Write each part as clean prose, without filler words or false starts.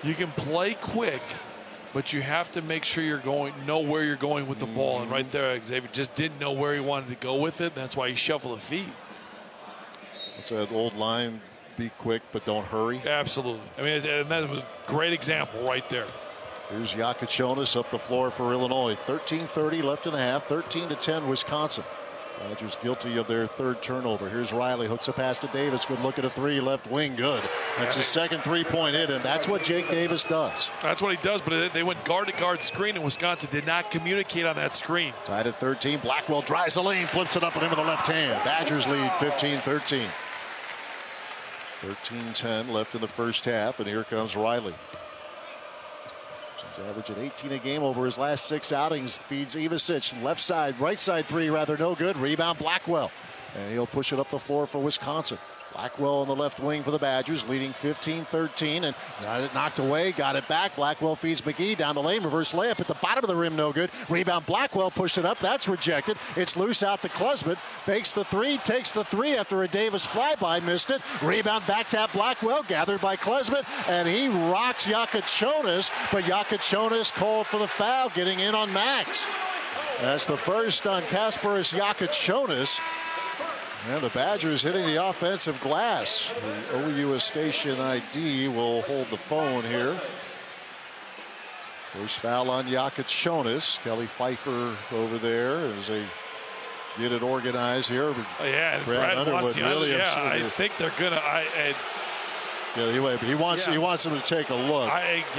You can play quick, but you have to make sure know where you're going with the ball. And right there, Xavier just didn't know where he wanted to go with it. That's why he shuffled the feet. It's that old line, be quick, but don't hurry. Absolutely. I mean, and that was a great example right there. Here's Yakachonis up the floor for Illinois. 13:30 left in the half. 13-10 Wisconsin. Badgers guilty of their third turnover. Here's Riley, hooks a pass to Davis. Good look at a three, left wing, good. That's his second three-point hit, and that's what Jake Davis does. That's what he does, but they went guard-to-guard screen, and Wisconsin did not communicate on that screen. Tied at 13. Blackwell drives the lane, flips it up at him with the left hand. Badgers lead 15-13. 13-10 left in the first half, and here comes Riley. He's averaging 18 a game over his last 6 outings. Feeds Ivisic, left side, right side three, rather no good. Rebound Blackwell, and he'll push it up the floor for Wisconsin. Blackwell on the left wing for the Badgers, leading 15-13, and got it knocked away, got it back. Blackwell feeds McGee down the lane, reverse layup at the bottom of the rim, no good. Rebound Blackwell, pushed it up, that's rejected. It's loose out to Klesmit, fakes the three, takes the three after a Davis flyby, missed it. Rebound back tap Blackwell, gathered by Klesmit, and he rocks Yakachonis, but Yakachonis called for the foul, getting in on Max. That's the first on Kasparas Yakachonis. And the Badgers hitting the offensive glass. The OU station ID will hold the phone here. First foul on Yakachonis. Kelly Pfeiffer over there as they get it organized here. Oh, yeah, Brad Underwood really. Yeah, I think they're gonna. He wants them to take a look.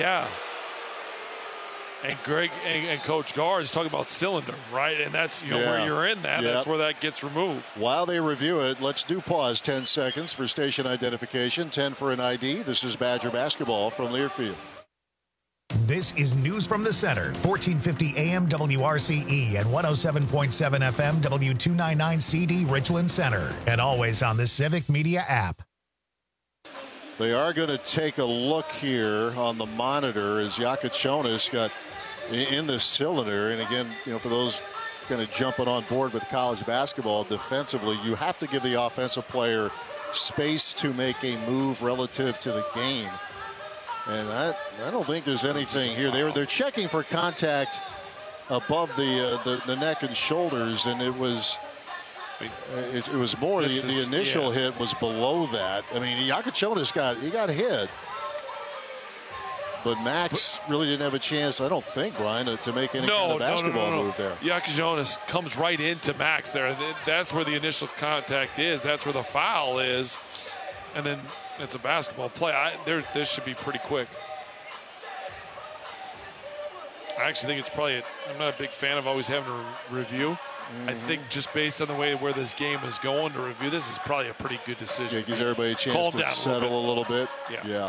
And Greg and Coach Gar is talking about cylinder, right? And that's where you're in that. That's where that gets removed. While they review it, let's do pause 10 seconds for station identification, 10 for an ID. This is Badger basketball from Learfield. This is News from the Center, 1450 AM WRCE and 107.7 FM W299 CD Richland Center, and always on the Civic Media app. They are going to take a look here on the monitor as Yakachonis got in the cylinder. And again, for those kind of jumping on board with college basketball defensively, you have to give the offensive player space to make a move relative to the game. And I don't think there's anything here. They're checking for contact above the neck and shoulders, and it was more the initial hit was below that. I mean, Yakachonis got hit. But Max really didn't have a chance, I don't think, Brian, to make any kind of basketball move there. Yakachonis comes right into Max there. That's where the initial contact is. That's where the foul is. And then it's a basketball play. This should be pretty quick. I actually think it's probably I'm not a big fan of always having to review. Mm-hmm. I think just based on the way where this game is going, to review this is probably a pretty good decision. Yeah, gives everybody a chance to settle a little bit. Yeah.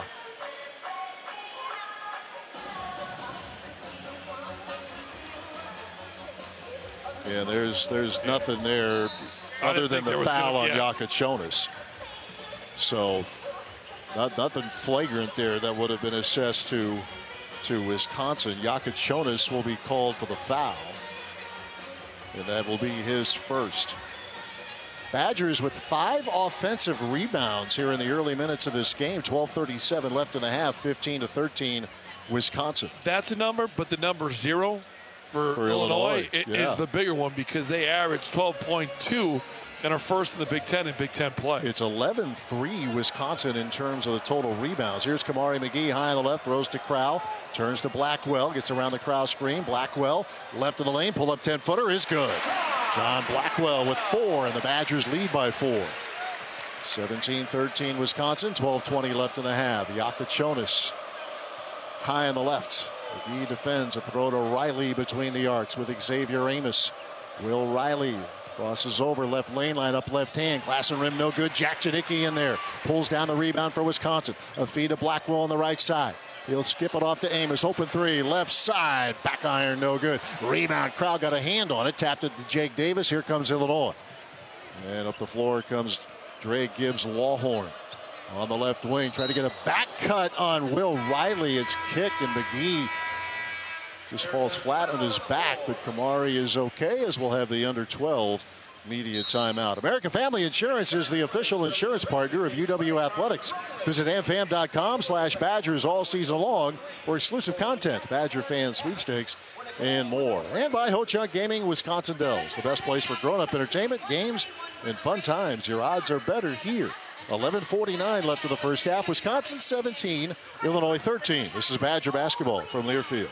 Yeah, there's nothing there other than the foul on Yakachonis. So nothing flagrant there that would have been assessed to Wisconsin. Yakachonis will be called for the foul, and that will be his first. Badgers with 5 offensive rebounds here in the early minutes of this game. 12:37 left in the half. 15-13 Wisconsin. That's a number, but the number 0 for Illinois is the bigger one because they averaged 12.2 and are first in the Big Ten in Big Ten play. It's 11-3 Wisconsin in terms of the total rebounds. Here's Kamari McGee high on the left, throws to Crowell, turns to Blackwell, gets around the Crowell screen. Blackwell left of the lane, pull up 10-footer is good. John Blackwell with 4, and the Badgers lead by 4. 17-13 Wisconsin, 12:20 left in the half. Yakachonis high on the left. McGee defends, a throw to Riley between the arcs with Xavier Amos. Will Riley crosses over left lane, line up left hand. Glass and rim no good. Jack Janicki in there. Pulls down the rebound for Wisconsin. A feed to Blackwell on the right side. He'll skip it off to Amos. Open 3, left side. Back iron, no good. Rebound. Crowd got a hand on it. Tapped it to Jake Davis. Here comes Illinois. And up the floor comes Dre Gibbs Lawhorn. On the left wing, trying to get a back cut on Will Riley. It's kicked, and McGee just falls flat on his back, but Kamari is okay, as we'll have the under 12 media timeout. American Family Insurance is the official insurance partner of UW Athletics. Visit amfam.com/Badgers all season long for exclusive content, Badger fan sweepstakes, and more. And by Ho-Chunk Gaming, Wisconsin Dells, the best place for grown-up entertainment, games, and fun times. Your odds are better here. 11:49 left in the first half. Wisconsin 17, Illinois 13. This is Badger basketball from Learfield.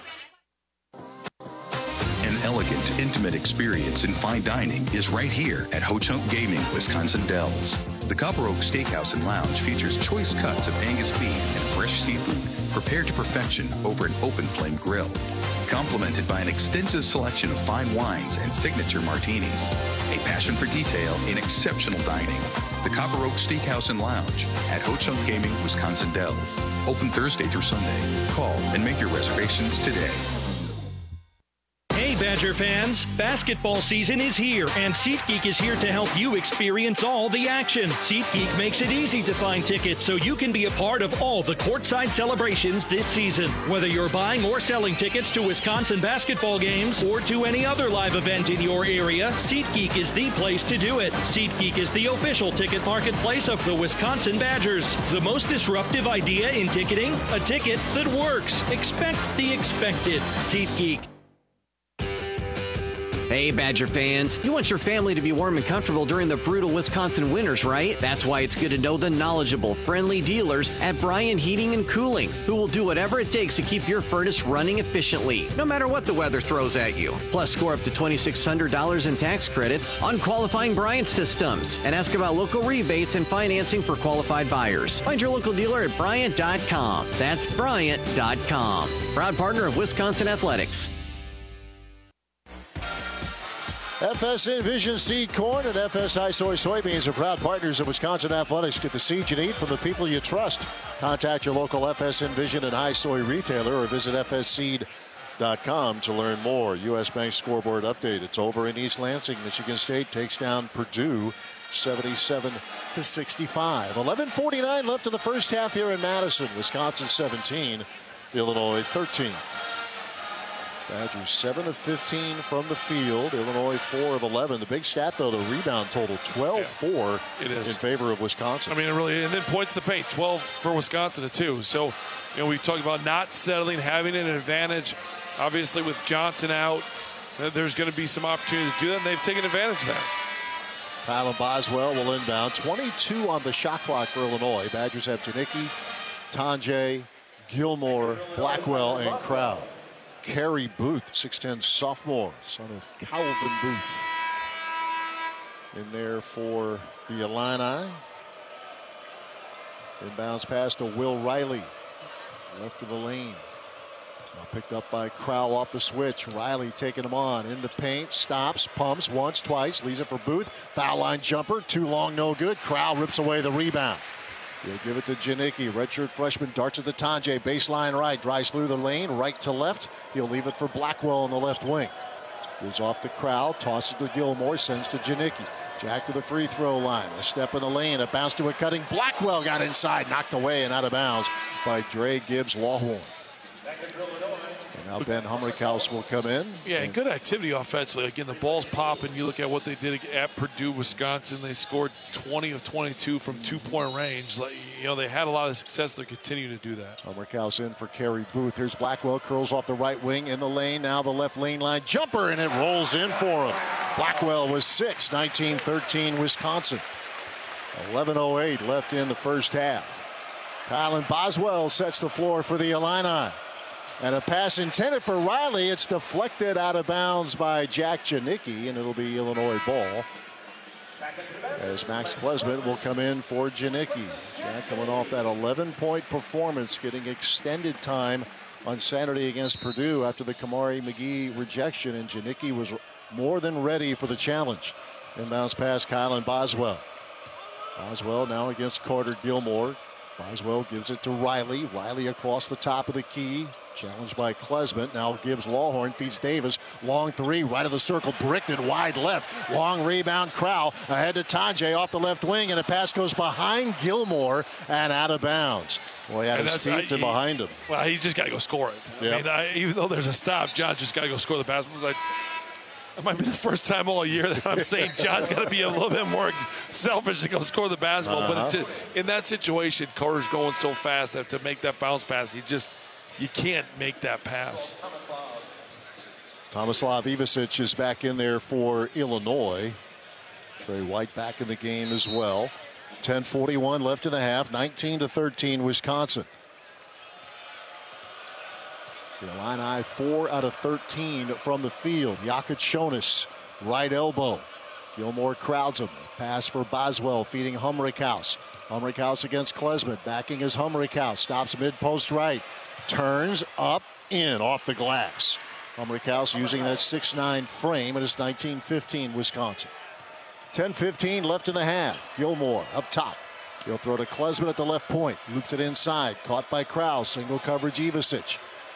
An elegant, intimate experience in fine dining is right here at Ho-Chunk Gaming, Wisconsin Dells. The Copper Oak Steakhouse and Lounge features choice cuts of Angus beef and fresh seafood prepared to perfection over an open flame grill, complemented by an extensive selection of fine wines and signature martinis. A passion for detail in exceptional dining. The Copper Oak Steakhouse and Lounge at Ho-Chunk Gaming, Wisconsin Dells. Open Thursday through Sunday. Call and make your reservations today. Hey Badger fans, basketball season is here and SeatGeek is here to help you experience all the action. SeatGeek makes it easy to find tickets so you can be a part of all the courtside celebrations this season. Whether you're buying or selling tickets to Wisconsin basketball games or to any other live event in your area, SeatGeek is the place to do it. SeatGeek is the official ticket marketplace of the Wisconsin Badgers. The most disruptive idea in ticketing, a ticket that works. Expect the expected. SeatGeek. Hey, Badger fans, you want your family to be warm and comfortable during the brutal Wisconsin winters, right? That's why it's good to know the knowledgeable, friendly dealers at Bryan Heating and Cooling, who will do whatever it takes to keep your furnace running efficiently, no matter what the weather throws at you. Plus, score up to $2,600 in tax credits on qualifying Bryant systems, and ask about local rebates and financing for qualified buyers. Find your local dealer at Bryant.com. That's Bryant.com. Proud partner of Wisconsin Athletics. FS Envision Seed Corn and FS High Soy Soybeans are proud partners of Wisconsin Athletics. Get the seed you need from the people you trust. Contact your local FS Envision and High Soy retailer or visit fsseed.com to learn more. U.S. Bank scoreboard update. It's over in East Lansing. Michigan State takes down Purdue 77-65. 11:49 left in the first half here in Madison. Wisconsin 17, Illinois 13. Badgers 7 of 15 from the field. Illinois 4 of 11. The big stat, though, the rebound total 12-4 in favor of Wisconsin. I mean, it really, and then points in the paint, 12 for Wisconsin at 2. So, we talked about not settling, having an advantage. Obviously, with Johnson out, there's going to be some opportunity to do that, and they've taken advantage of that. Kylan Boswell will inbound. 22 on the shot clock for Illinois. Badgers have Janicki, Tonje, Gilmore, Blackwell, and Crow. Kerry Booth, 6'10 sophomore, son of Calvin Booth, in there for the Illini. Inbounds pass to Will Riley, left of the lane. Now picked up by Crowell off the switch. Riley taking him on in the paint, stops, pumps once, twice, leaves it for Booth. Foul line jumper, too long, no good. Crowell rips away the rebound. He'll give it to Janicki. Redshirt freshman darts at the Tonje. Baseline right. Drives through the lane. Right to left. He'll leave it for Blackwell on the left wing. Gives off the crowd. Tosses to Gilmore. Sends to Janicki. Jack to the free throw line. A step in the lane. A bounce to a cutting. Blackwell got inside. Knocked away and out of bounds by Dre Gibbs Lawhorn. And now Ben Humrichhouse will come in. Yeah, and good activity offensively. Again, the ball's popping. You look at what they did at Purdue, Wisconsin. They scored 20 of 22 from two-point range. They had a lot of success. They're continuing to do that. Humrichhouse in for Kerry Booth. Here's Blackwell. Curls off the right wing in the lane. Now the left lane line jumper, and it rolls in for him. Blackwell was 6, 19-13 Wisconsin. 11:08 left in the first half. Kylan Boswell sets the floor for the Illini. And a pass intended for Riley. It's deflected out of bounds by Jack Janicki, and it'll be Illinois ball. As Max Klesmit will come in for Janicki. Jack coming off that 11-point performance, getting extended time on Saturday against Purdue after the Kamari McGee rejection, and Janicki was more than ready for the challenge. Inbounds pass Kylan Boswell. Boswell now against Carter Gilmore. Boswell gives it to Riley. Riley across the top of the key. Challenged by Klesmit. Now Gibbs Lawhorn feeds Davis. Long three, right of the circle, bricked it wide left. Long rebound, Crowell ahead to Tonje off the left wing, and a pass goes behind Gilmore and out of bounds. Boy, had his feet to behind him. Well, he's just got to go score it. Yep. I mean, even though there's a stop, John just got to go score the basketball. It might be the first time all year that I'm saying John's got to be a little bit more selfish to go score the basketball. But in that situation, Carter's going so fast that to make that bounce pass, you can't make that pass. Tomislav Ivicic is back in there for Illinois. Trey White back in the game as well. 10:41 left in the half. 19-13 Wisconsin. The Illini 4 out of 13 from the field. Jakac, right elbow. Gilmore crowds him. Pass for Boswell, feeding Humrickhouse. Humrickhouse against Klesmit. Backing is Humrickhouse. Stops mid-post right. Turns up, in, off the glass. Humrickhouse using that 6'9 frame, and it's 19-15 Wisconsin. 10:15 left in the half. Gilmore up top. He'll throw to Klesmit at the left point. Loops it inside. Caught by Krause. Single coverage Ivicic.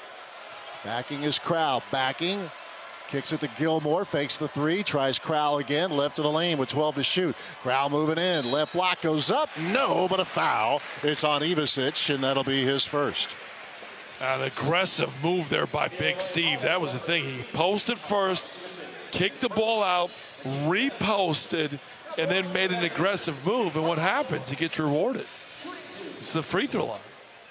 Backing is Crowell. Backing. Kicks it to Gilmore. Fakes the three. Tries Crowell again. Left of the lane with 12 to shoot. Crowell moving in. Left block goes up. No, but a foul. It's on Ivicic, and that'll be his first. An aggressive move there by Big Steve. That was the thing. He posted first, kicked the ball out, reposted, and then made an aggressive move. And what happens? He gets rewarded. It's the free throw line.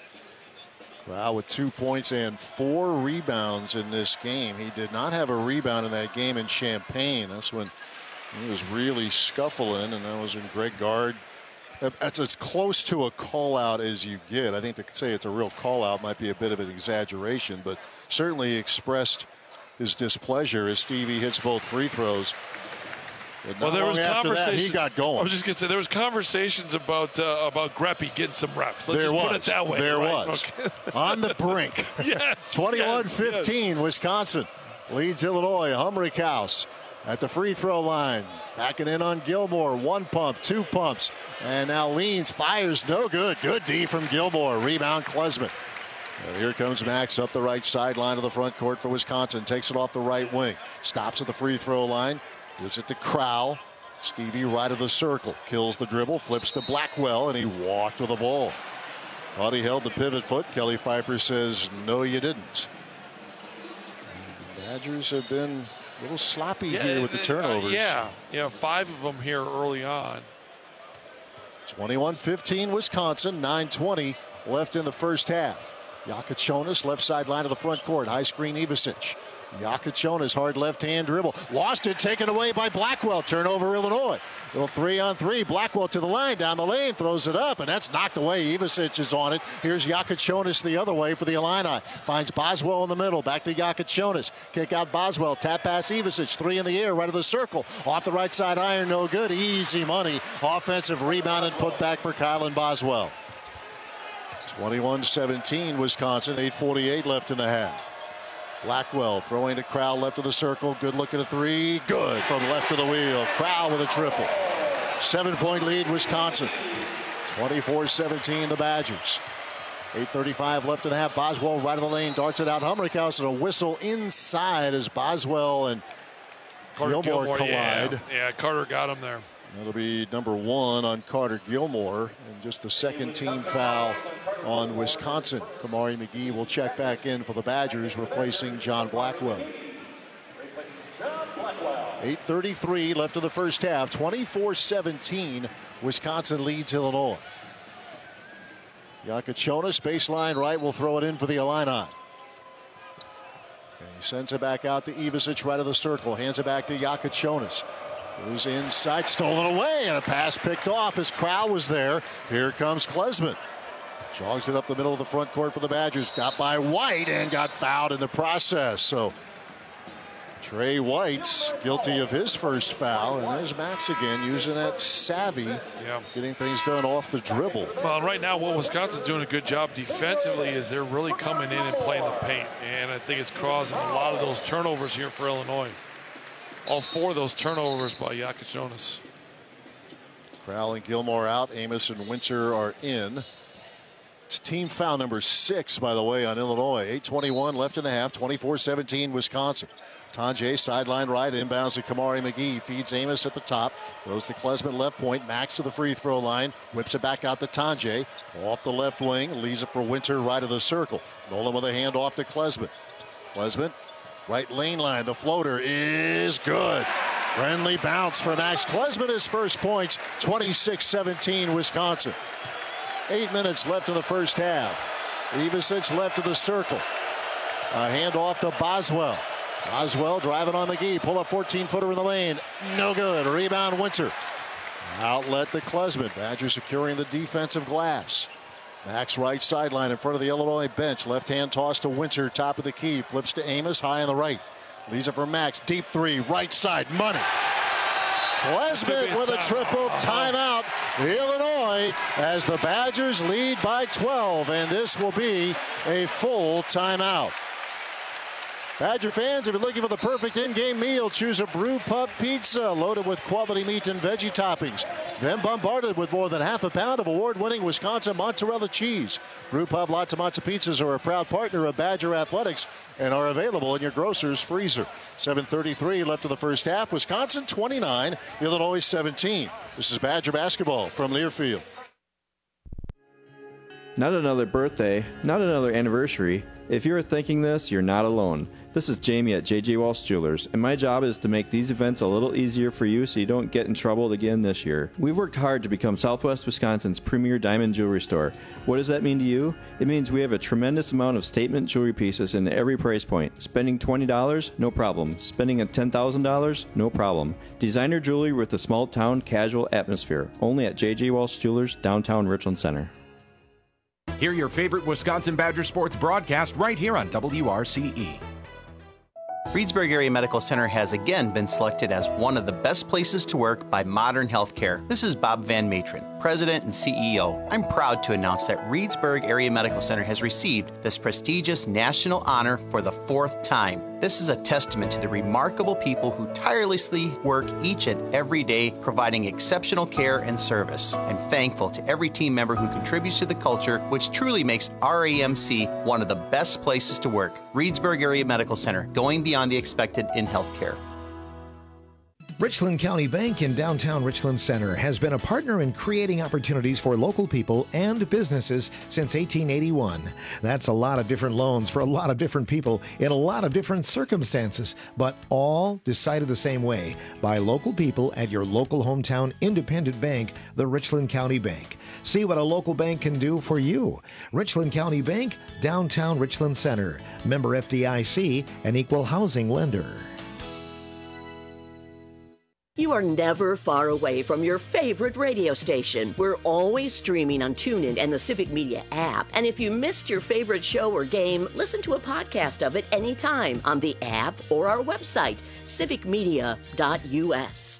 Crowell with 2 points and 4 rebounds in this game. He did not have a rebound in that game in Champaign. That's when he was really scuffling, and that was when Greg Gard. That's as close to a call out as you get. I think to say it's a real call out might be a bit of an exaggeration, but certainly expressed his displeasure as Stevie hits both free throws. Well, there was conversations. He got going. I was just going to say there was conversations about Greppy getting some reps. Let's just put it that way. There right? was. Okay. On the brink. Yes. 21-15, yes. Wisconsin leads Illinois. Humrickhouse at the free throw line. Backing in on Gilmore. 1 pump, 2 pumps. And now leans, fires, no good. Good D from Gilmore. Rebound Klesmit. And here comes Max up the right sideline of the front court for Wisconsin. Takes it off the right wing. Stops at the free throw line. Gives it to Crowell. Stevie right of the circle. Kills the dribble. Flips to Blackwell, and he walked with the ball. Thought he held the pivot foot. Kelly Pfeiffer says, no, you didn't. The Badgers have been a little sloppy here with the turnovers. Yeah, 5 of them here early on. 21-15 Wisconsin. 9:20 left in the first half. Jakac left sideline of the front court. High screen Ivicic. Jakac hard left hand dribble. Lost it, taken away by Blackwell. Turnover Illinois. Little 3-on-3. Blackwell to the line, down the lane, throws it up, and that's knocked away. Ivicic is on it. Here's Jakac the other way for the Illini. Finds Boswell in the middle. Back to Jakac. Kick out Boswell. Tap pass Ivicic. 3 in the air, right of the circle. Off the right side iron, no good. Easy money. Offensive rebound and put back for Kylan Boswell. 21-17 Wisconsin. 8:48 left in the half. Blackwell throwing to Crowell left of the circle. Good look at a three. Good from left of the wheel. Crowell with a triple. 7-point lead Wisconsin. 24-17 the Badgers. 8:35 left in the half. Boswell right of the lane. Darts it out. Humrickhouse and a whistle inside as Boswell and Gilmore collide. Yeah, Carter got him there. That'll be number 1 on Carter Gilmore, and just the second team foul on Wisconsin. Kamari McGee will check back in for the Badgers, replacing John Blackwell. 8:33 left in the first half. 24-17. Wisconsin leads Illinois. Jakac baseline right, will throw it in for the Illini. And he sends it back out to Ivicic right of the circle. Hands it back to Jakac. Who's inside, stolen away, and a pass picked off as Crowell was there. Here comes Klesmit. Jogs it up the middle of the front court for the Badgers. Got by White and got fouled in the process. So Trey White's guilty of his first foul. And there's Max again using that savvy, getting things done off the dribble. Well, right now what Wisconsin's doing a good job defensively is they're really coming in and playing the paint. And I think it's causing a lot of those turnovers here for Illinois. All 4 of those turnovers by Jakac. Crowell and Gilmore out. Amos and Winter are in. It's team foul number 6, by the way, on Illinois. 8:21 left in the half. 24-17 Wisconsin. Tanjay sideline right, inbounds to Kamari McGee. Feeds Amos at the top. Goes to Klesmit left point. Max to the free throw line. Whips it back out to Tanjay. Off the left wing. Leaves it for Winter right of the circle. Nolan with a hand off to Klesmit. Klesmit Right lane line. The floater is good. Friendly bounce for Max Klesman. His first points, 26-17 Wisconsin. 8 minutes left in the first half. Ivisic left of the circle. A handoff to Boswell. Boswell driving on McGee. Pull up 14-footer in the lane. No good. Rebound Winter. Outlet to Klesman. Badgers securing the defensive glass. Max right sideline in front of the Illinois bench. Left-hand toss to Winter. Top of the key. Flips to Amos. High on the right. Leaves it for Max. Deep three. Right side. Money. Klesman with a triple timeout. Illinois as the Badgers lead by 12. And this will be a full timeout. Badger fans, if you're looking for the perfect in-game meal, choose a Brew Pub pizza loaded with quality meat and veggie toppings. Then bombarded with more than half a pound of award-winning Wisconsin mozzarella cheese. Brew Pub Lots pizzas are a proud partner of Badger Athletics and are available in your grocer's freezer. 7:33 left in the first half. Wisconsin 29, Illinois 17. This is Badger basketball from Learfield. Not another birthday, not another anniversary. If you're thinking this, you're not alone. This is Jamie at J.J. Walsh Jewelers, and my job is to make these events a little easier for you so you don't get in trouble again this year. We've worked hard to become Southwest Wisconsin's premier diamond jewelry store. What does that mean to you? It means we have a tremendous amount of statement jewelry pieces in every price point. Spending $20? No problem. Spending $10,000? No problem. Designer jewelry with a small town casual atmosphere. Only at J.J. Walsh Jewelers, downtown Richland Center. Hear your favorite Wisconsin Badger sports broadcast right here on WRCE. Reedsburg Area Medical Center has again been selected as one of the best places to work by Modern Healthcare. This is Bob Van Matron, President and CEO. I'm proud to announce that Reedsburg Area Medical Center has received this prestigious national honor for the 4th time. This is a testament to the remarkable people who tirelessly work each and every day providing exceptional care and service. I'm thankful to every team member who contributes to the culture, which truly makes RAMC one of the best places to work. Reedsburg Area Medical Center, going beyond the expected in healthcare. Richland County Bank in downtown Richland Center has been a partner in creating opportunities for local people and businesses since 1881. That's a lot of different loans for a lot of different people in a lot of different circumstances, but all decided the same way by local people at your local hometown independent bank, the Richland County Bank. See what a local bank can do for you. Richland County Bank, downtown Richland Center. Member FDIC, an equal housing lender. You are never far away from your favorite radio station. We're always streaming on TuneIn and the Civic Media app. And if you missed your favorite show or game, listen to a podcast of it anytime on the app or our website, civicmedia.us.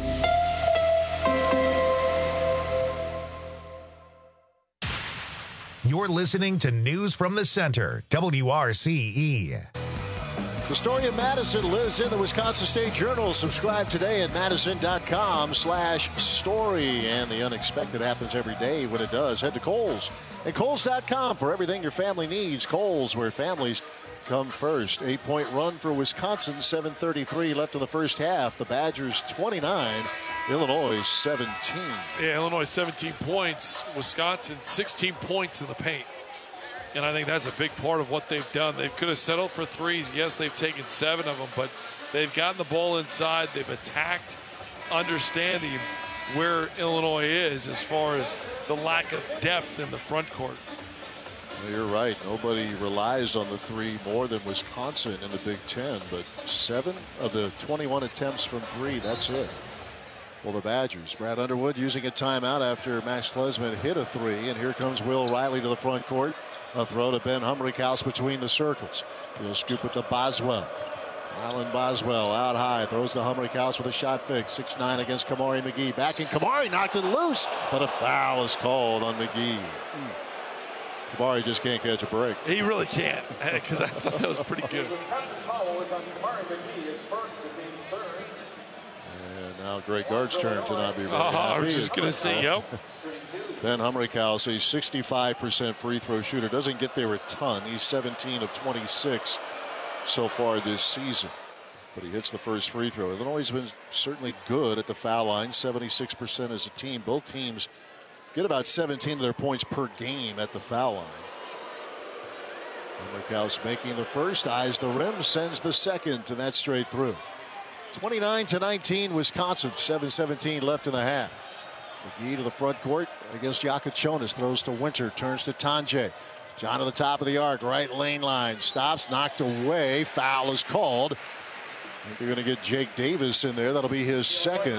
You're listening to News from the Center, WRCE. The story of Madison lives in the Wisconsin State Journal. Subscribe today at madison.com/story. And the unexpected happens every day. When it does, head to Kohl's and Kohl's.com for everything your family needs. Kohl's, where families come first. 8-point run for Wisconsin. 7:33 left in the first half. The Badgers 29, Illinois 17. Yeah, Illinois 17 points. Wisconsin 16 points in the paint. And I think that's a big part of what they've done. They could have settled for threes. Yes, they've taken 7 of them, but they've gotten the ball inside. They've attacked, understanding where Illinois is as far as the lack of depth in the front court. Well, you're right. Nobody relies on the 3 more than Wisconsin in the Big Ten, but 7 of the 21 attempts from 3, that's it. Well, the Badgers, Brad Underwood using a timeout after Max Klesman hit a 3, and here comes Will Riley to the front court. A throw to Ben Humrichhouse between the circles. He'll scoop it to Boswell. Alan Boswell out high, throws to Humrichhouse with a shot fake. 6'9" against Kamari McGee. Back in Kamari, knocked it loose, but a foul is called on McGee. Kamari just can't catch a break. He really can't, because I thought that was pretty good. And now Greg Gard's turn to not be really happy. I was just going to say, yep. Ben Humrichhouse, a 65% free throw shooter, doesn't get there a ton. He's 17 of 26 so far this season, but he hits the first free throw. Illinois has been certainly good at the foul line, 76% as a team. Both teams get about 17 of their points per game at the foul line. Hummerkaus making the first, eyes the rim, sends the second, and that's straight through. 29-19 Wisconsin, 7:17 left in the half. McGee to the front court against Yakachonis, throws to Winter, turns to Tonje. John to the top of the arc, right lane line, stops, knocked away, foul is called. I think they're going to get Jake Davis in there. That'll be his second.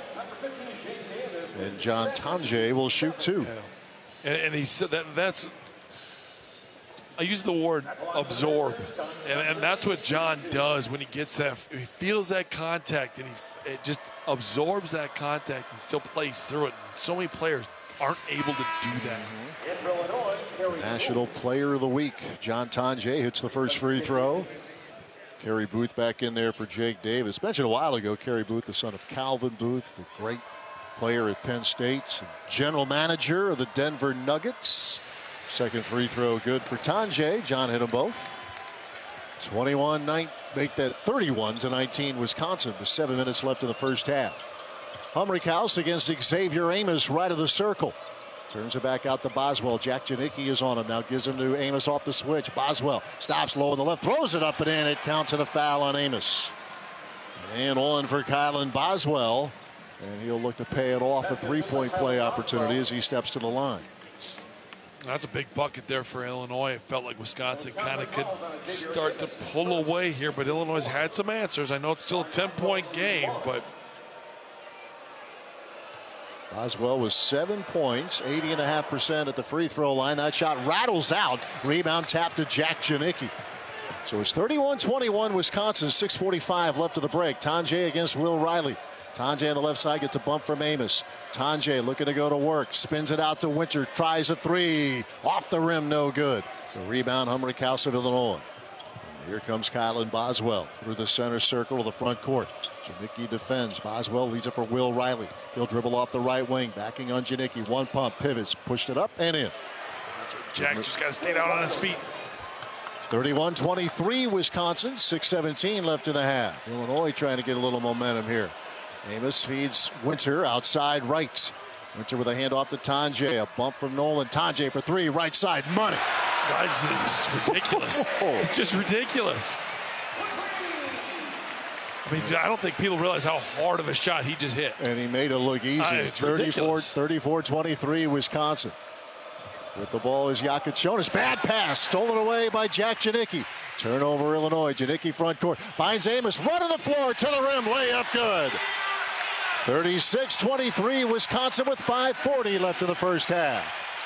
And John Tonje will shoot two. Yeah. And he said that's, I use the word absorb. And that's what John does when he gets that. He feels that contact and it just absorbs that contact and still plays through it. So many players aren't able to do that. National Player of the Week, John Tonje hits the first free throw. Kerry Booth back in there for Jake Davis. Mentioned a while ago, Kerry Booth, the son of Calvin Booth, a great player at Penn State, general manager of the Denver Nuggets. Second free throw good for Tonje. John hit them both. 21-9, make that 31-19 Wisconsin with 7 minutes left in the first half. Hummerkaus against Xavier Amos, right of the circle. Turns it back out to Boswell. Jack Janicki is on him now. Gives him to Amos off the switch. Boswell stops low on the left. Throws it up and in. It counts in a foul on Amos. And on for Kylan Boswell. And he'll look to pay it off. A three-point play opportunity as he steps to the line. That's a big bucket there for Illinois. It felt like Wisconsin kind of could start to pull away here. But Illinois had some answers. I know it's still a 10-point game, but Boswell was 7 points, 80.5% at the free throw line. That shot rattles out. Rebound tap to Jack Janicki. So it's 31-21 Wisconsin, 6:45 left of the break. Tonje against Will Riley. Tonje on the left side gets a bump from Amos. Tonje looking to go to work. Spins it out to Winter. Tries a three. Off the rim, no good. The rebound, Hummerkaus of Illinois. And here comes Kylan Boswell through the center circle to the front court. Janicki defends. Boswell leads it for Will Riley. He'll dribble off the right wing. Backing on Janicki. One pump, pivots, pushed it up and in. Jack just got to stay down on his feet. 31-23 Wisconsin, 6:17 left in the half. Illinois trying to get a little momentum here. Amos feeds Winter outside right. Winter with a handoff to Tonje. A bump from Nolan. Tonje for three, right side, money. It's ridiculous. It's just ridiculous. I mean, I don't think people realize how hard of a shot he just hit. And he made it look easy. It's ridiculous. 34-23 Wisconsin. With the ball is Yakachonis. Bad pass. Stolen away by Jack Janicki. Turnover Illinois. Janicki front court. Finds Amos. Run to the floor. To the rim. Layup good. 36-23 Wisconsin with 5:40 left in the first half.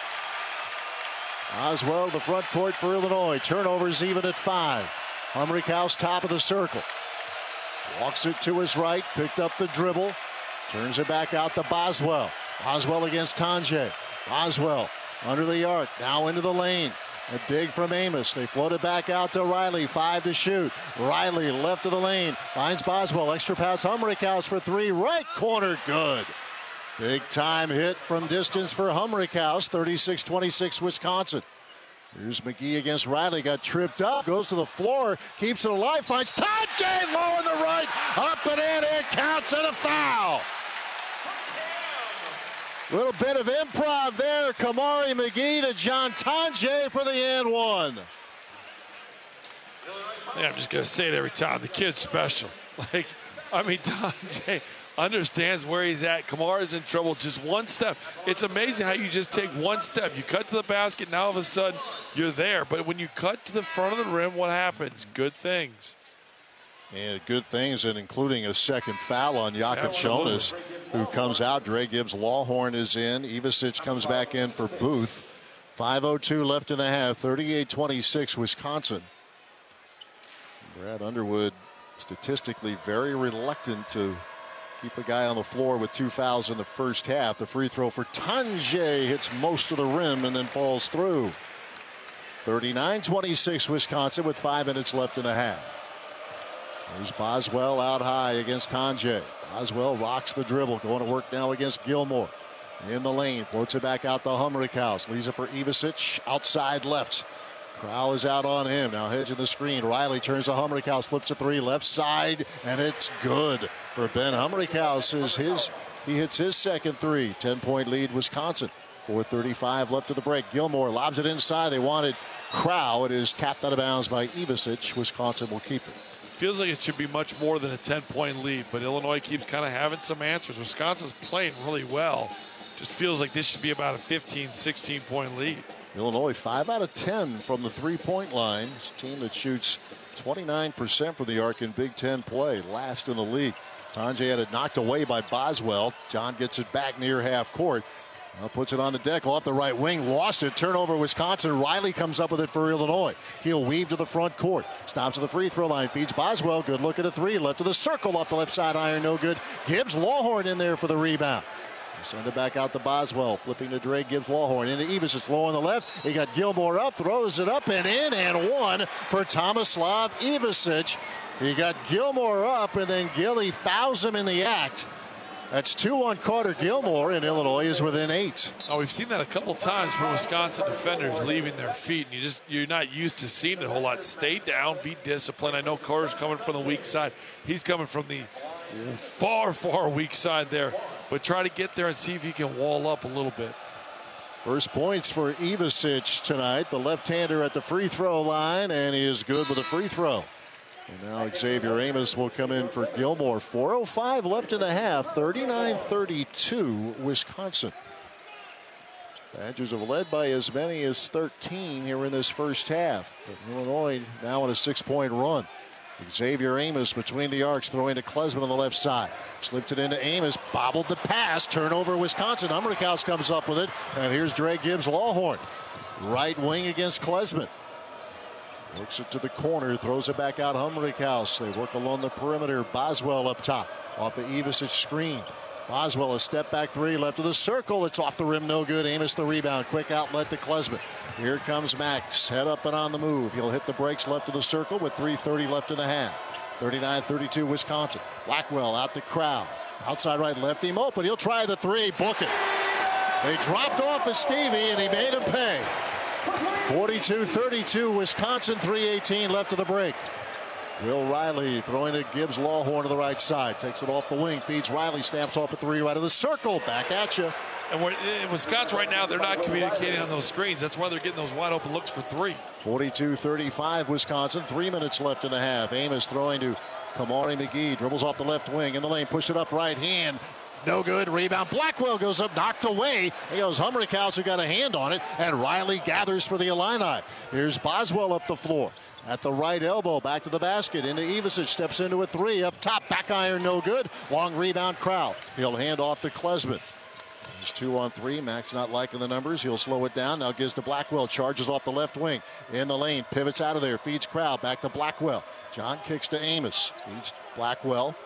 Oswell the front court for Illinois. Turnovers even at 5. Hummerkaus top of the circle. Walks it to his right. Picked up the dribble. Turns it back out to Boswell. Boswell against Tonje. Boswell under the arc. Now into the lane. A dig from Amos. They float it back out to Riley. 5 to shoot. Riley left of the lane. Finds Boswell. Extra pass. Hummerkaus for three. Right corner. Good. Big time hit from distance for Hummerkaus. 36-26 Wisconsin. Here's McGee against Riley. Got tripped up. Goes to the floor. Keeps it alive. Finds Tonje low on the right. Up and in. It counts and a foul. Little bit of improv there. Kamari McGee to John Tonje for the and one. Yeah, I'm just going to say it every time. The kid's special. Like, I mean, Tonje understands where he's at. Kamara's in trouble. Just one step. It's amazing how you just take one step. You cut to the basket. Now all of a sudden you're there. But when you cut to the front of the rim, what happens? Good things. And good things, and including a second foul on Yakachonis, who comes out. Dre Gibbs Lawhorn is in. Ivasic comes back in for Booth. 5:02 left in the half. 38-26 Wisconsin. Brad Underwood statistically very reluctant to keep a guy on the floor with 2 fouls in the first half. The free throw for Tonje hits most of the rim and then falls through. 39-26 Wisconsin with 5 minutes left in the half. There's Boswell out high against Tonje. Boswell rocks the dribble. Going to work now against Gilmore. In the lane. Floats it back out to Hummerkaus. Leaves it for Ivasic. Outside left. Crow is out on him. Now hedging the screen. Riley turns to Hummerkaus. Flips a three. Left side. And it's good for Ben Hummerkaus. He hits his second three. 10-point lead Wisconsin. 4:35 left of the break. Gilmore lobs it inside. They wanted Crow. It is tapped out of bounds by Ivisic. Wisconsin will keep it. Feels like it should be much more than a 10-point lead, but Illinois keeps kind of having some answers. Wisconsin's playing really well. Just feels like this should be about a 15, 16-point lead. Illinois 5 out of 10 from the three-point line. It's a team that shoots 29% from the arc in Big Ten play, last in the league. Tonje had it knocked away by Boswell. John gets it back near half court. Now puts it on the deck off the right wing. Lost it. Turnover Wisconsin. Riley comes up with it for Illinois. He'll weave to the front court. Stops at the free throw line. Feeds Boswell. Good look at a three. Left to the circle off the left side iron. No good. Gibbs Lawhorn in there for the rebound. Send it back out to Boswell. Flipping to Dre. Gibbs Lawhorn. Into Ivisic. It's low on the left. He got Gilmore up. Throws it up and in. And one for Tomislav Ivisic. He got Gilmore up, and then Gilly fouls him in the act. That's 2 on Carter Gilmore, and Illinois is within 8. Oh, we've seen that a couple times from Wisconsin defenders leaving their feet, and you're not used to seeing it a whole lot. Stay down, be disciplined. I know Carter's coming from the weak side. He's coming from the far, far weak side there, but try to get there and see if he can wall up a little bit. First points for Ivisic tonight, the left-hander at the free throw line, and he is good with a free throw. And now Xavier Amos will come in for Gilmore. 4:05 left in the half. 39-32 Wisconsin. Badgers have led by as many as 13 here in this first half. But Illinois now on a 6-point run. Xavier Amos between the arcs, throwing to Klesman on the left side. Slipped it into Amos, bobbled the pass. Turnover Wisconsin. Hummerkaus comes up with it. And here's Dre Gibbs Lawhorn. Right wing against Klesman. Works it to the corner, throws it back out. Hummerkaus. They work along the perimeter. Boswell up top, off the Ivisic screen. Boswell a step back three, left of the circle. It's off the rim, no good. Amos the rebound. Quick outlet to Klesman. Here comes Max, head up and on the move. He'll hit the brakes left of the circle with 3:30 left in the half. 39-32 Wisconsin. Blackwell out to Crow. Outside right, left him open. He'll try the three, book it. They dropped off of Stevie and he made him pay. 42-32 Wisconsin, 3:18 left of the break. Will Riley throwing it. Gibbs Lawhorn to the right side. Takes it off the wing. Feeds Riley. Stamps off a three right of the circle. Back at you. And in Wisconsin right now, they're not communicating on those screens. That's why they're getting those wide open looks for three. 42-35 Wisconsin. 3 minutes left in the half. Amos throwing to Kamari McGee. Dribbles off the left wing in the lane. Push it up right hand. No good. Rebound. Blackwell goes up, knocked away. He goes Hummerkaus, who got a hand on it, and Riley gathers for the Illini. Here's Boswell up the floor. At the right elbow, back to the basket. Into Ivisic, steps into a three. Up top, back iron, no good. Long rebound, Crow. He'll hand off to Klesman. He's 2 on 3. Max not liking the numbers. He'll slow it down. Now gives to Blackwell. Charges off the left wing. In the lane. Pivots out of there. Feeds Crow. Back to Blackwell. John kicks to Amos. Feeds Blackwell.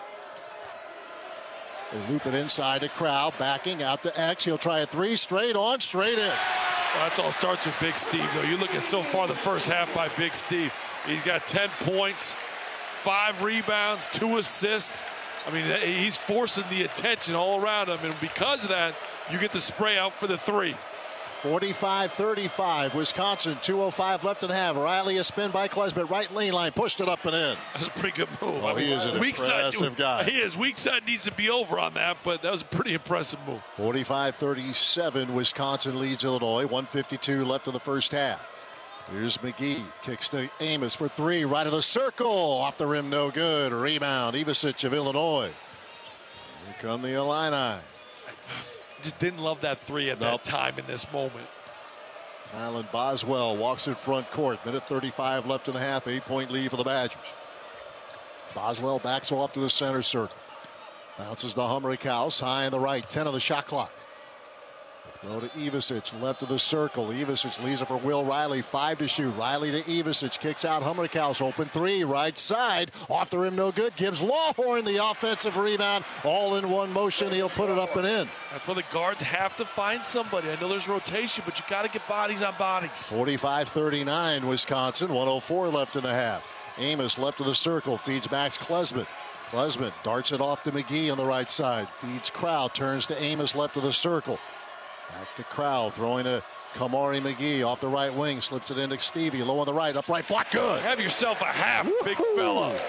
They loop it inside to Crow. Backing out to X. He'll try a three. Straight on. Straight in. Well, that's all starts with Big Steve, though. You look at so far the first half by Big Steve. He's got 10 points, 5 rebounds, 2 assists. I mean, he's forcing the attention all around him, and because of that, you get the spray out for the three. 45-35, Wisconsin, 2:05 left in the half. Riley a spin by Klesman, right lane line, pushed it up and in. That was a pretty good move. Oh, he is an impressive guy. He is. Weak side needs to be over on that, but that was a pretty impressive move. 45-37, Wisconsin leads Illinois. 1:52 left in the first half. Here's McGee, kicks to Amos for three, right of the circle, off the rim, no good. Rebound, Ivisic of Illinois. Here come the Illini. Just didn't love that three at that time in this moment. Kylan Boswell walks in front court. Minute 35 left in the half. 8-point lead for the Badgers. Boswell backs off to the center circle. Bounces to Hummerkaus. High in the right. 10 on the shot clock. Throw to Ivisic. Left of the circle. Ivisic leaves it for Will Riley. 5 to shoot. Riley to Ivisic. Kicks out Hummerkaus. Open three. Right side. Off the rim. No good. Gives Lawhorn the offensive rebound. All in one motion. He'll put it up and in. That's where the guards have to find somebody. I know there's rotation, but you got to get bodies on bodies. 45-39 Wisconsin. 1:04 left in the half. Amos left of the circle. Feeds Max Klesman. Klesman darts it off to McGee on the right side. Feeds Crow. Turns to Amos left of the circle. Back to Crow, throwing to Kamari McGee off the right wing. Slips it into Stevie. Low on the right. Upright block. Good. Have yourself a half, big fella.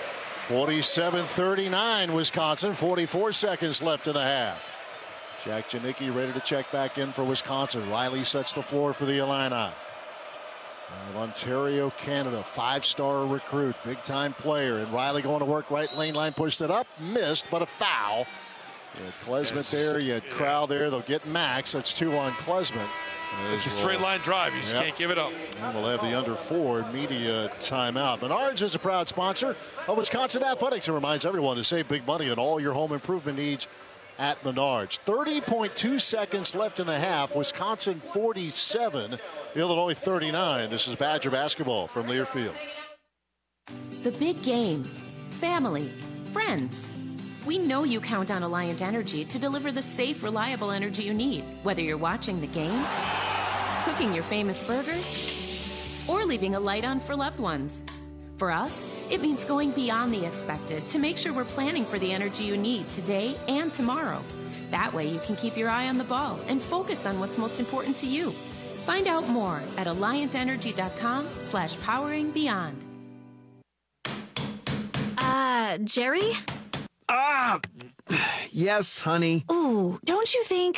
47-39 Wisconsin. 44 seconds left in the half. Jack Janicki ready to check back in for Wisconsin. Riley sets the floor for the Illini. Ontario, Canada, 5-star recruit, big-time player. And Riley going to work right lane line, pushed it up, missed, but a foul. You had Klesmit there, you had Crowell there. They'll get Max. That's 2 on Klesmit. It's a straight line drive. You just can't give it up. And we'll have the under 4 media timeout. Menards is a proud sponsor of Wisconsin Athletics and reminds everyone to save big money on all your home improvement needs at Menards. 30.2 seconds left in the half. Wisconsin 47, Illinois 39. This is Badger basketball from Learfield. The big game, family, friends. We know you count on Alliant Energy to deliver the safe, reliable energy you need, whether you're watching the game, cooking your famous burgers, or leaving a light on for loved ones. For us, it means going beyond the expected to make sure we're planning for the energy you need today and tomorrow. That way you can keep your eye on the ball and focus on what's most important to you. Find out more at alliantenergy.com/poweringbeyond. Jerry? Yes, honey. Ooh, don't you think...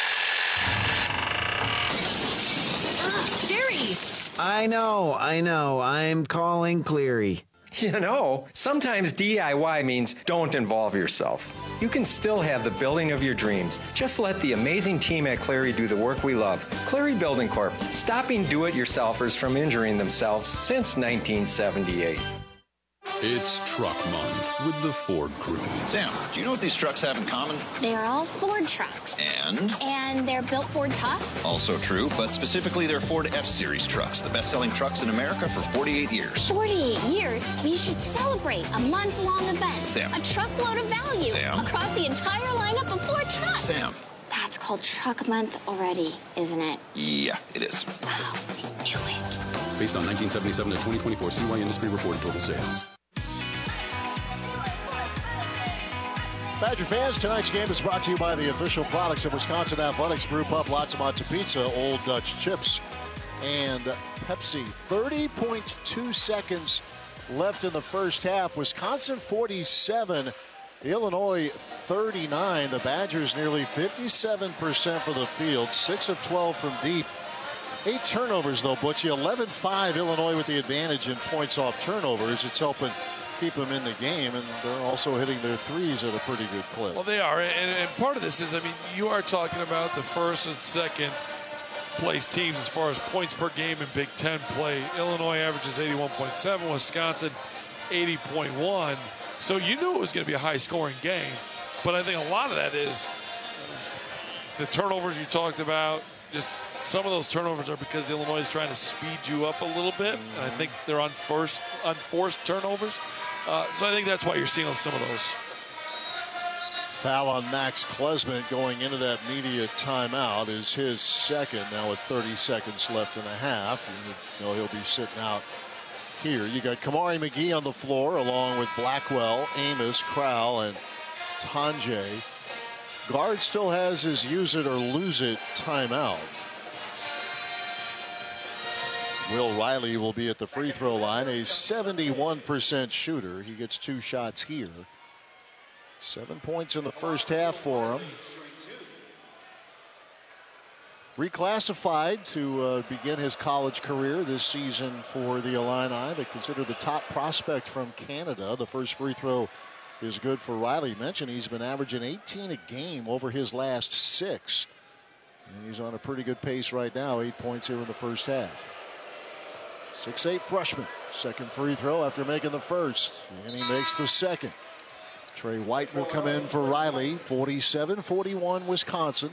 Jerry! I know. I'm calling Cleary. You know, sometimes DIY means don't involve yourself. You can still have the building of your dreams. Just let the amazing team at Cleary do the work we love. Cleary Building Corp., stopping do-it-yourselfers from injuring themselves since 1978. It's Truck Month with the Ford crew. Sam, do you know what these trucks have in common? They're all Ford trucks. And they're built Ford tough? Also true, but specifically they're Ford F-Series trucks, the best-selling trucks in America for 48 years. 48 years? We should celebrate a month-long event. Sam. A truckload of value. Sam. Across the entire lineup of Ford trucks. Sam. That's called Truck Month already, isn't it? Yeah, it is. Oh, I knew it. Based on 1977 to 2024 CY Industry reported total sales. Badger fans, tonight's game is brought to you by the official products of Wisconsin Athletics. Brew Pub, Lots of Matzo Pizza, Old Dutch Chips, and Pepsi. 30.2 seconds left in the first half. Wisconsin 47, Illinois 39. The Badgers nearly 57% for the field, 6 of 12 from deep. 8 turnovers, though, Butchie. 11-5 Illinois with the advantage in points off turnovers. It's helping keep them in the game, and they're also hitting their threes at a pretty good clip. Well, they are, and part of this is, I mean, you are talking about the first and second place teams as far as points per game in Big Ten play. Illinois averages 81.7, Wisconsin 80.1. So you knew it was going to be a high-scoring game, but I think a lot of that is the turnovers you talked about. Just some of those turnovers are because Illinois is trying to speed you up a little bit, and I think they're unforced turnovers. So I think that's why you're seeing some of those. Foul on Max Klesmit going into that media timeout is his second. Now with 30 seconds left in the half. You know he'll be sitting out here. You got Kamari McGee on the floor along with Blackwell, Amos, Crowell, and Tanjay. Guard still has his use it or lose it timeout. Will Riley will be at the free throw line, a 71% shooter. He gets 2 shots here. 7 points in the first half for him. Reclassified to begin his college career this season for the Illini. They consider the top prospect from Canada. The first free throw is good for Riley. Mentioned he's been averaging 18 a game over his last 6. And he's on a pretty good pace right now. 8 points here in the first half. 6'8" freshman. Second free throw after making the first. And he makes the second. Trey White will come in for Riley. 47-41 Wisconsin.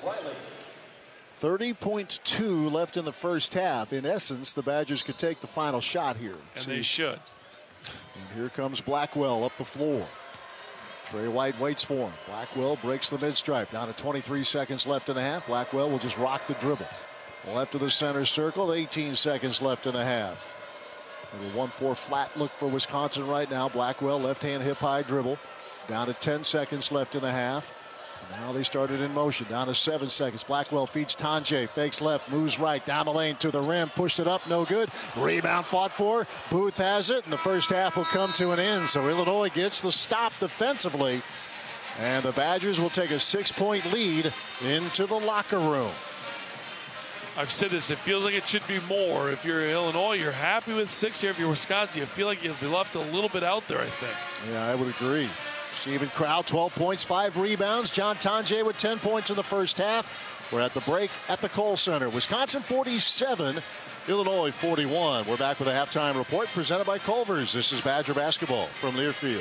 30.2 left in the first half. In essence, the Badgers could take the final shot here. And they should. And here comes Blackwell up the floor. Trey White waits for him. Blackwell breaks the mid-stripe. Down to 23 seconds left in the half. Blackwell will just rock the dribble. Left of the center circle, 18 seconds left in the half. A 1-4 flat look for Wisconsin right now. Blackwell, left-hand hip-high dribble. Down to 10 seconds left in the half. Now they started in motion. Down to 7 seconds. Blackwell feeds Tanjay. Fakes left, moves right. Down the lane to the rim. Pushed it up, no good. Rebound fought for. Booth has it, and the first half will come to an end. So Illinois gets the stop defensively. And the Badgers will take a 6-point lead into the locker room. I've said this, it feels like it should be more. If you're Illinois, you're happy with 6 here. If you're Wisconsin, you feel like you'll be left a little bit out there, I think. Yeah, I would agree. Steven Crowl, 12 points, 5 rebounds. John Tonje with 10 points in the first half. We're at the break at the Kohl Center. Wisconsin 47, Illinois 41. We're back with a halftime report presented by Culver's. This is Badger basketball from Learfield.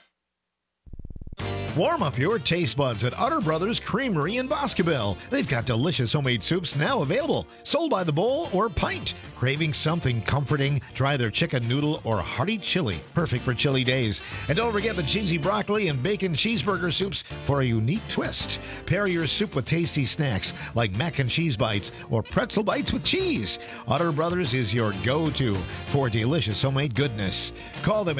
Warm up your taste buds at Utter Brothers Creamery in Boscobel. They've got delicious homemade soups now available, sold by the bowl or pint. Craving something comforting? Try their chicken noodle or hearty chili, perfect for chilly days. And don't forget the cheesy broccoli and bacon cheeseburger soups for a unique twist. Pair your soup with tasty snacks like mac and cheese bites or pretzel bites with cheese. Utter Brothers is your go-to for delicious homemade goodness. Call them at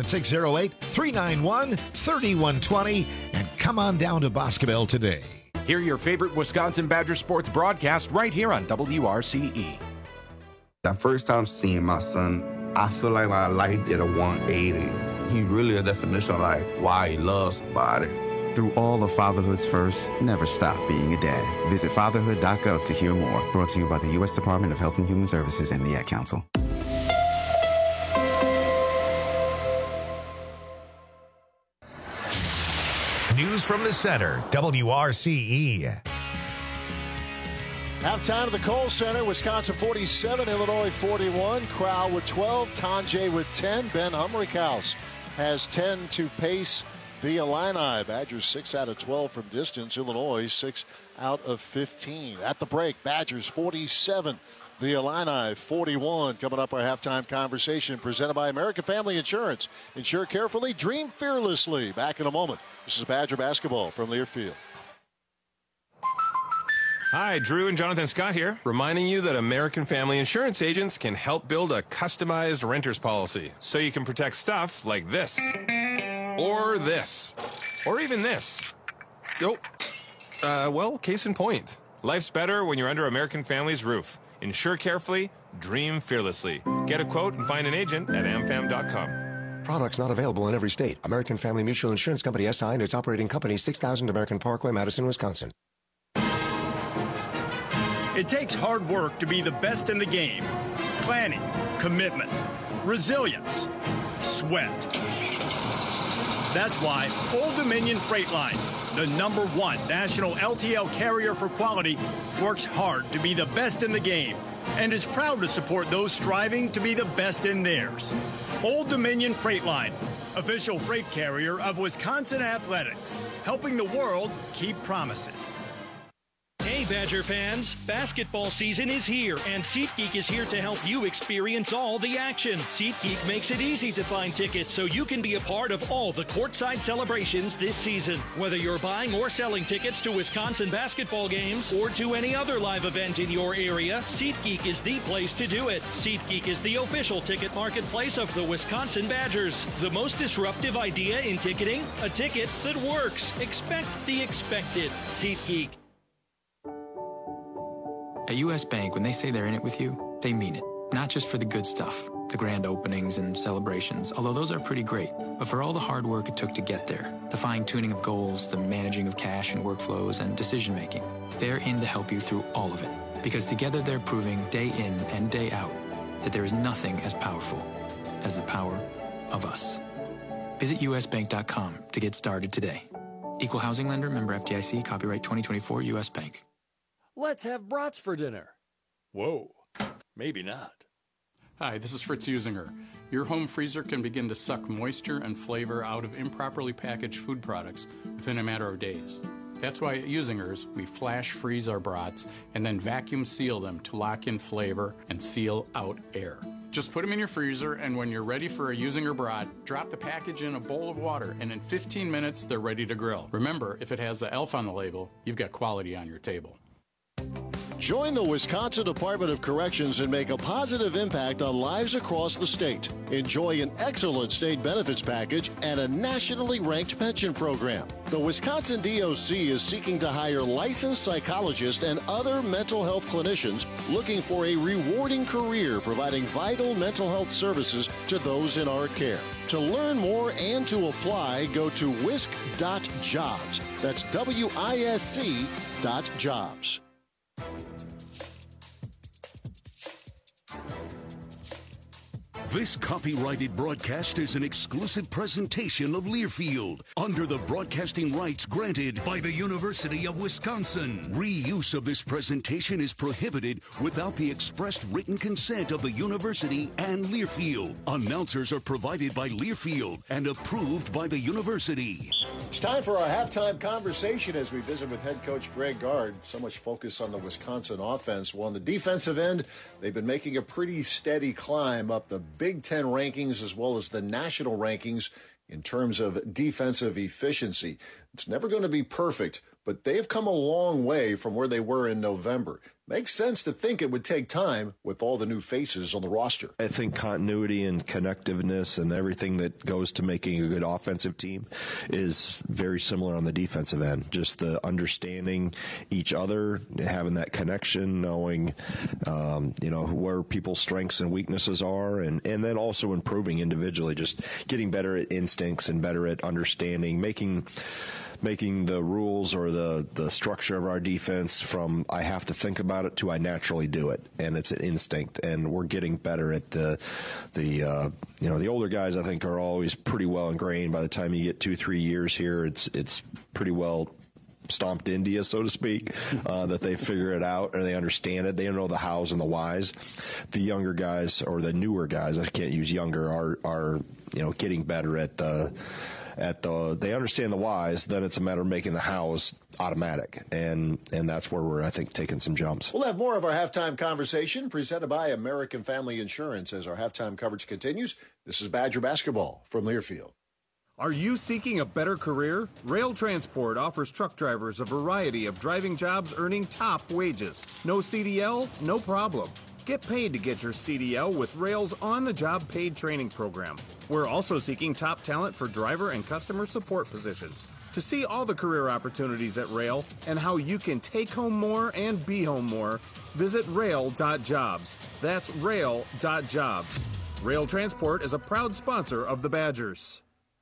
608-391-3120 and come on down to Boscobel today. Hear your favorite Wisconsin Badger sports broadcast right here on WRCE. The first time seeing my son, I feel like my life did a 180. He really a definition of like why he loves somebody. Through all of fatherhood's first, never stop being a dad. Visit fatherhood.gov to hear more. Brought to you by the U.S. Department of Health and Human Services and the Ad Council. News from the center, WRCE. Halftime of the Kohl Center, Wisconsin 47, Illinois 41. Crowl with 12, Tonje with 10. Ben Humrichhaus has 10 to pace the Illini. Badgers 6 out of 12 from distance. Illinois 6 out of 15. At the break, Badgers 47, the Illini 41. Coming up, our halftime conversation presented by American Family Insurance. Insure carefully, dream fearlessly. Back in a moment. This is Badger basketball from Learfield. Hi, Drew and Jonathan Scott here, reminding you that American Family Insurance agents can help build a customized renter's policy so you can protect stuff like this, or this, or even this. Oh, well, case in point. Life's better when you're under American Family's roof. Insure carefully, dream fearlessly. Get a quote and find an agent at amfam.com. Products not available in every state. American Family Mutual Insurance Company, SI, and its operating company, 6000 American Parkway, Madison, Wisconsin. It takes hard work to be the best in the game. Planning, commitment, resilience, sweat. That's why Old Dominion Freight Line, the #1 national LTL carrier for quality, works hard to be the best in the game and is proud to support those striving to be the best in theirs. Old Dominion Freight Line, official freight carrier of Wisconsin Athletics, helping the world keep promises. Hey Badger fans, basketball season is here and SeatGeek is here to help you experience all the action. SeatGeek makes it easy to find tickets so you can be a part of all the courtside celebrations this season. Whether you're buying or selling tickets to Wisconsin basketball games or to any other live event in your area, SeatGeek is the place to do it. SeatGeek is the official ticket marketplace of the Wisconsin Badgers. The most disruptive idea in ticketing? A ticket that works. Expect the expected. SeatGeek. At U.S. Bank, when they say they're in it with you, they mean it. Not just for the good stuff, the grand openings and celebrations, although those are pretty great, but for all the hard work it took to get there, the fine-tuning of goals, the managing of cash and workflows, and decision-making. They're in to help you through all of it, because together they're proving day in and day out that there is nothing as powerful as the power of us. Visit usbank.com to get started today. Equal housing lender, member FDIC, copyright 2024 U.S. Bank. Let's have brats for dinner. Whoa, maybe not. Hi, this is Fritz Usinger. Your home freezer can begin to suck moisture and flavor out of improperly packaged food products within a matter of days. That's why at Usinger's, we flash freeze our brats and then vacuum seal them to lock in flavor and seal out air. Just put them in your freezer, and when you're ready for a Usinger brat, drop the package in a bowl of water, and in 15 minutes, they're ready to grill. Remember, if it has the ELF on the label, you've got quality on your table. Join the Wisconsin Department of Corrections and make a positive impact on lives across the state. Enjoy an excellent state benefits package and a nationally ranked pension program. The Wisconsin DOC is seeking to hire licensed psychologists and other mental health clinicians looking for a rewarding career providing vital mental health services to those in our care. To learn more and to apply, go to wisc.jobs. That's WISC.jobs. This copyrighted broadcast is an exclusive presentation of Learfield under the broadcasting rights granted by the University of Wisconsin. Reuse of this presentation is prohibited without the expressed written consent of the university and Learfield. Announcers are provided by Learfield and approved by the university. It's time for our halftime conversation as we visit with head coach Greg Gard. So much focus on the Wisconsin offense. Well, on the defensive end, they've been making a pretty steady climb up the Big Ten rankings as well as the national rankings in terms of defensive efficiency. It's never going to be perfect, but they've come a long way from where they were in November. Makes sense to think it would take time with all the new faces on the roster. I think continuity and connectiveness and everything that goes to making a good offensive team is very similar on the defensive end. Just the understanding each other, having that connection, knowing, where people's strengths and weaknesses are, and then also improving individually, just getting better at instincts and better at understanding, making the rules or the structure of our defense from I have to think about it to I naturally do it, and it's an instinct, and we're getting better at the older guys I think are always pretty well ingrained. By the time you get 2-3 years here, it's pretty well stomped India, so to speak, that they figure it out or they understand it. They know the hows and the whys. The younger guys or the newer guys, I can't use younger, are getting better at they understand the whys. Then it's a matter of making the hows automatic, and that's where we're, I think, taking some jumps. We'll have more of our halftime conversation presented by American Family Insurance as our halftime coverage continues. This is Badger Basketball from Learfield. Are you seeking a better career? Rail Transport offers truck drivers a variety of driving jobs earning top wages. No CDL? No problem. Get paid to get your CDL with Rail's on-the-job paid training program. We're also seeking top talent for driver and customer support positions. To see all the career opportunities at Rail and how you can take home more and be home more, visit rail.jobs. That's rail.jobs. Rail Transport is a proud sponsor of the Badgers.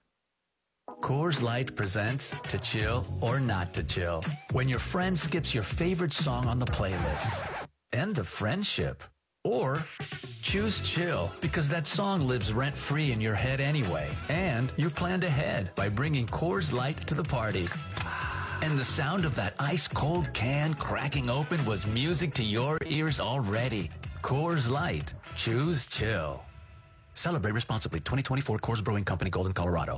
Coors Light presents To Chill or Not to Chill. When your friend skips your favorite song on the playlist. End of friendship. Or choose chill because that song lives rent-free in your head anyway. And you planned ahead by bringing Coors Light to the party. And the sound of that ice-cold can cracking open was music to your ears already. Coors Light. Choose chill. Celebrate responsibly. 2024 Coors Brewing Company, Golden, Colorado.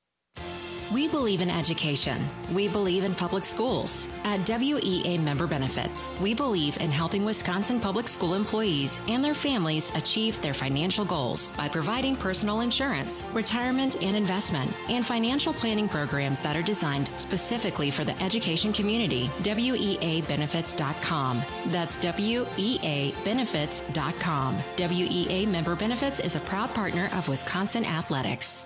We believe in education. We believe in public schools. At WEA Member Benefits, we believe in helping Wisconsin public school employees and their families achieve their financial goals by providing personal insurance, retirement and investment, and financial planning programs that are designed specifically for the education community. WEAbenefits.com. That's WEAbenefits.com. WEA Member Benefits is a proud partner of Wisconsin Athletics.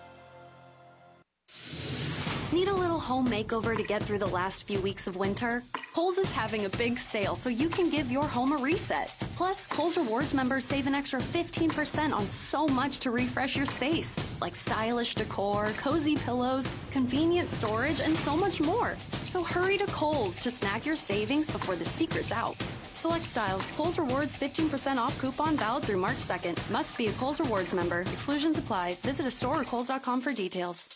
Need a little home makeover to get through the last few weeks of winter? Kohl's is having a big sale so you can give your home a reset. Plus, Kohl's Rewards members save an extra 15% on so much to refresh your space, like stylish decor, cozy pillows, convenient storage, and so much more. So hurry to Kohl's to snag your savings before the secret's out. Select styles. Kohl's Rewards 15% off coupon valid through March 2nd. Must be a Kohl's Rewards member. Exclusions apply. Visit a store or Kohl's.com for details.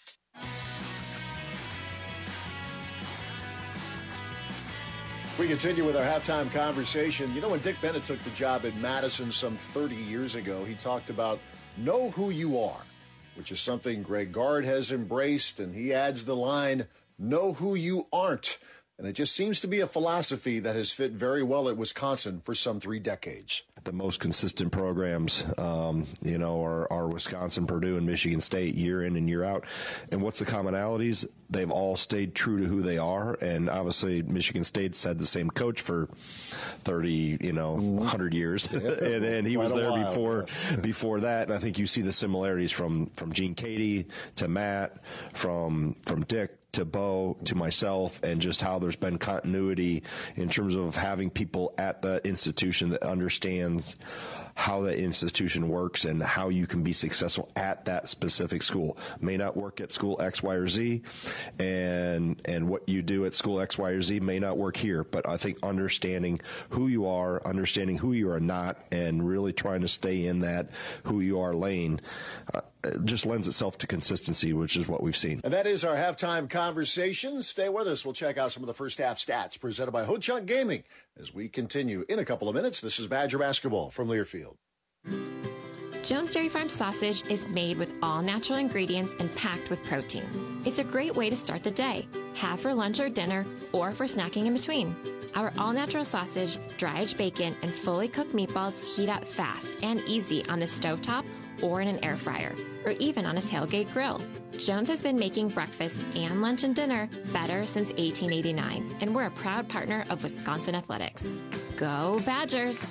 We continue with our halftime conversation. You know, when Dick Bennett took the job at Madison some 30 years ago, he talked about know who you are, which is something Greg Gard has embraced, and he adds the line, know who you aren't. And it just seems to be a philosophy that has fit very well at Wisconsin for some 3 decades. The most consistent programs, are Wisconsin, Purdue, and Michigan State year in and year out. And what's the commonalities? They've all stayed true to who they are. And obviously, Michigan State's had the same coach for 30, 100 years. and he was there before that. And I think you see the similarities from Gene Katie to Matt, from Dick to Bo, to myself, and just how there's been continuity in terms of having people at the institution that understands how that institution works and how you can be successful at that specific school. May not work at school X, Y, or Z, and what you do at school X, Y, or Z may not work here. But I think understanding who you are, understanding who you are not, and really trying to stay in that who you are lane just lends itself to consistency, which is what we've seen. And that is our halftime conversation. Stay with us. We'll check out some of the first half stats presented by Ho-Chunk Gaming as we continue in a couple of minutes. This is Badger Basketball from Learfield. Jones Dairy Farm sausage is made with all natural ingredients and packed with protein. It's a great way to start the day, have for lunch or dinner, or for snacking in between. Our all-natural sausage, dry-aged bacon, and fully cooked meatballs heat up fast and easy on the stovetop or in an air fryer, or even on a tailgate grill. Jones has been making breakfast and lunch and dinner better since 1889, and we're a proud partner of Wisconsin Athletics. Go Badgers!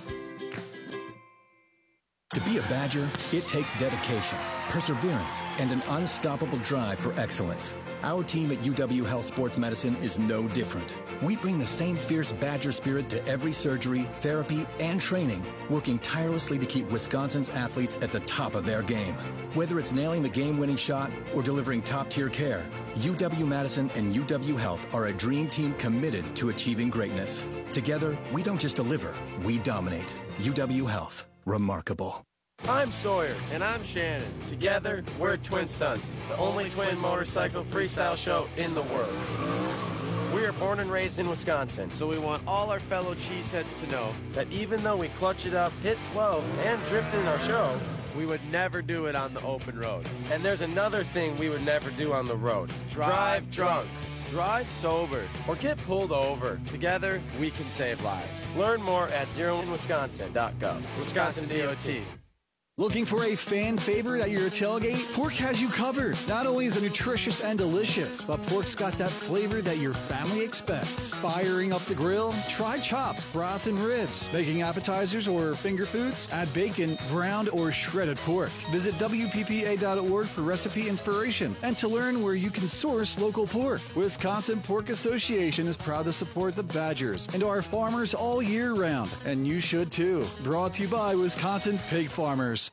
To be a Badger, it takes dedication, perseverance, and an unstoppable drive for excellence. Our team at UW Health Sports Medicine is no different. We bring the same fierce Badger spirit to every surgery, therapy, and training, working tirelessly to keep Wisconsin's athletes at the top of their game. Whether it's nailing the game-winning shot or delivering top-tier care, UW-Madison and UW Health are a dream team committed to achieving greatness. Together, we don't just deliver, we dominate. UW Health. Remarkable. I'm Sawyer. And I'm Shannon. Together, we're Twin Stunts, the only twin motorcycle freestyle show in the world. We are born and raised in Wisconsin, so we want all our fellow cheeseheads to know that even though we clutch it up, hit 12, and drift in our show, we would never do it on the open road. And there's another thing we would never do on the road. Drive drunk. Drive sober or get pulled over. Together, we can save lives. Learn more at zeroinwisconsin.gov. Wisconsin DOT. Looking for a fan favorite at your tailgate? Pork has you covered. Not only is it nutritious and delicious, but pork's got that flavor that your family expects. Firing up the grill? Try chops, brats, and ribs. Making appetizers or finger foods? Add bacon, ground, or shredded pork. Visit WPPA.org for recipe inspiration and to learn where you can source local pork. Wisconsin Pork Association is proud to support the Badgers and our farmers all year round, and you should too. Brought to you by Wisconsin's pig farmers.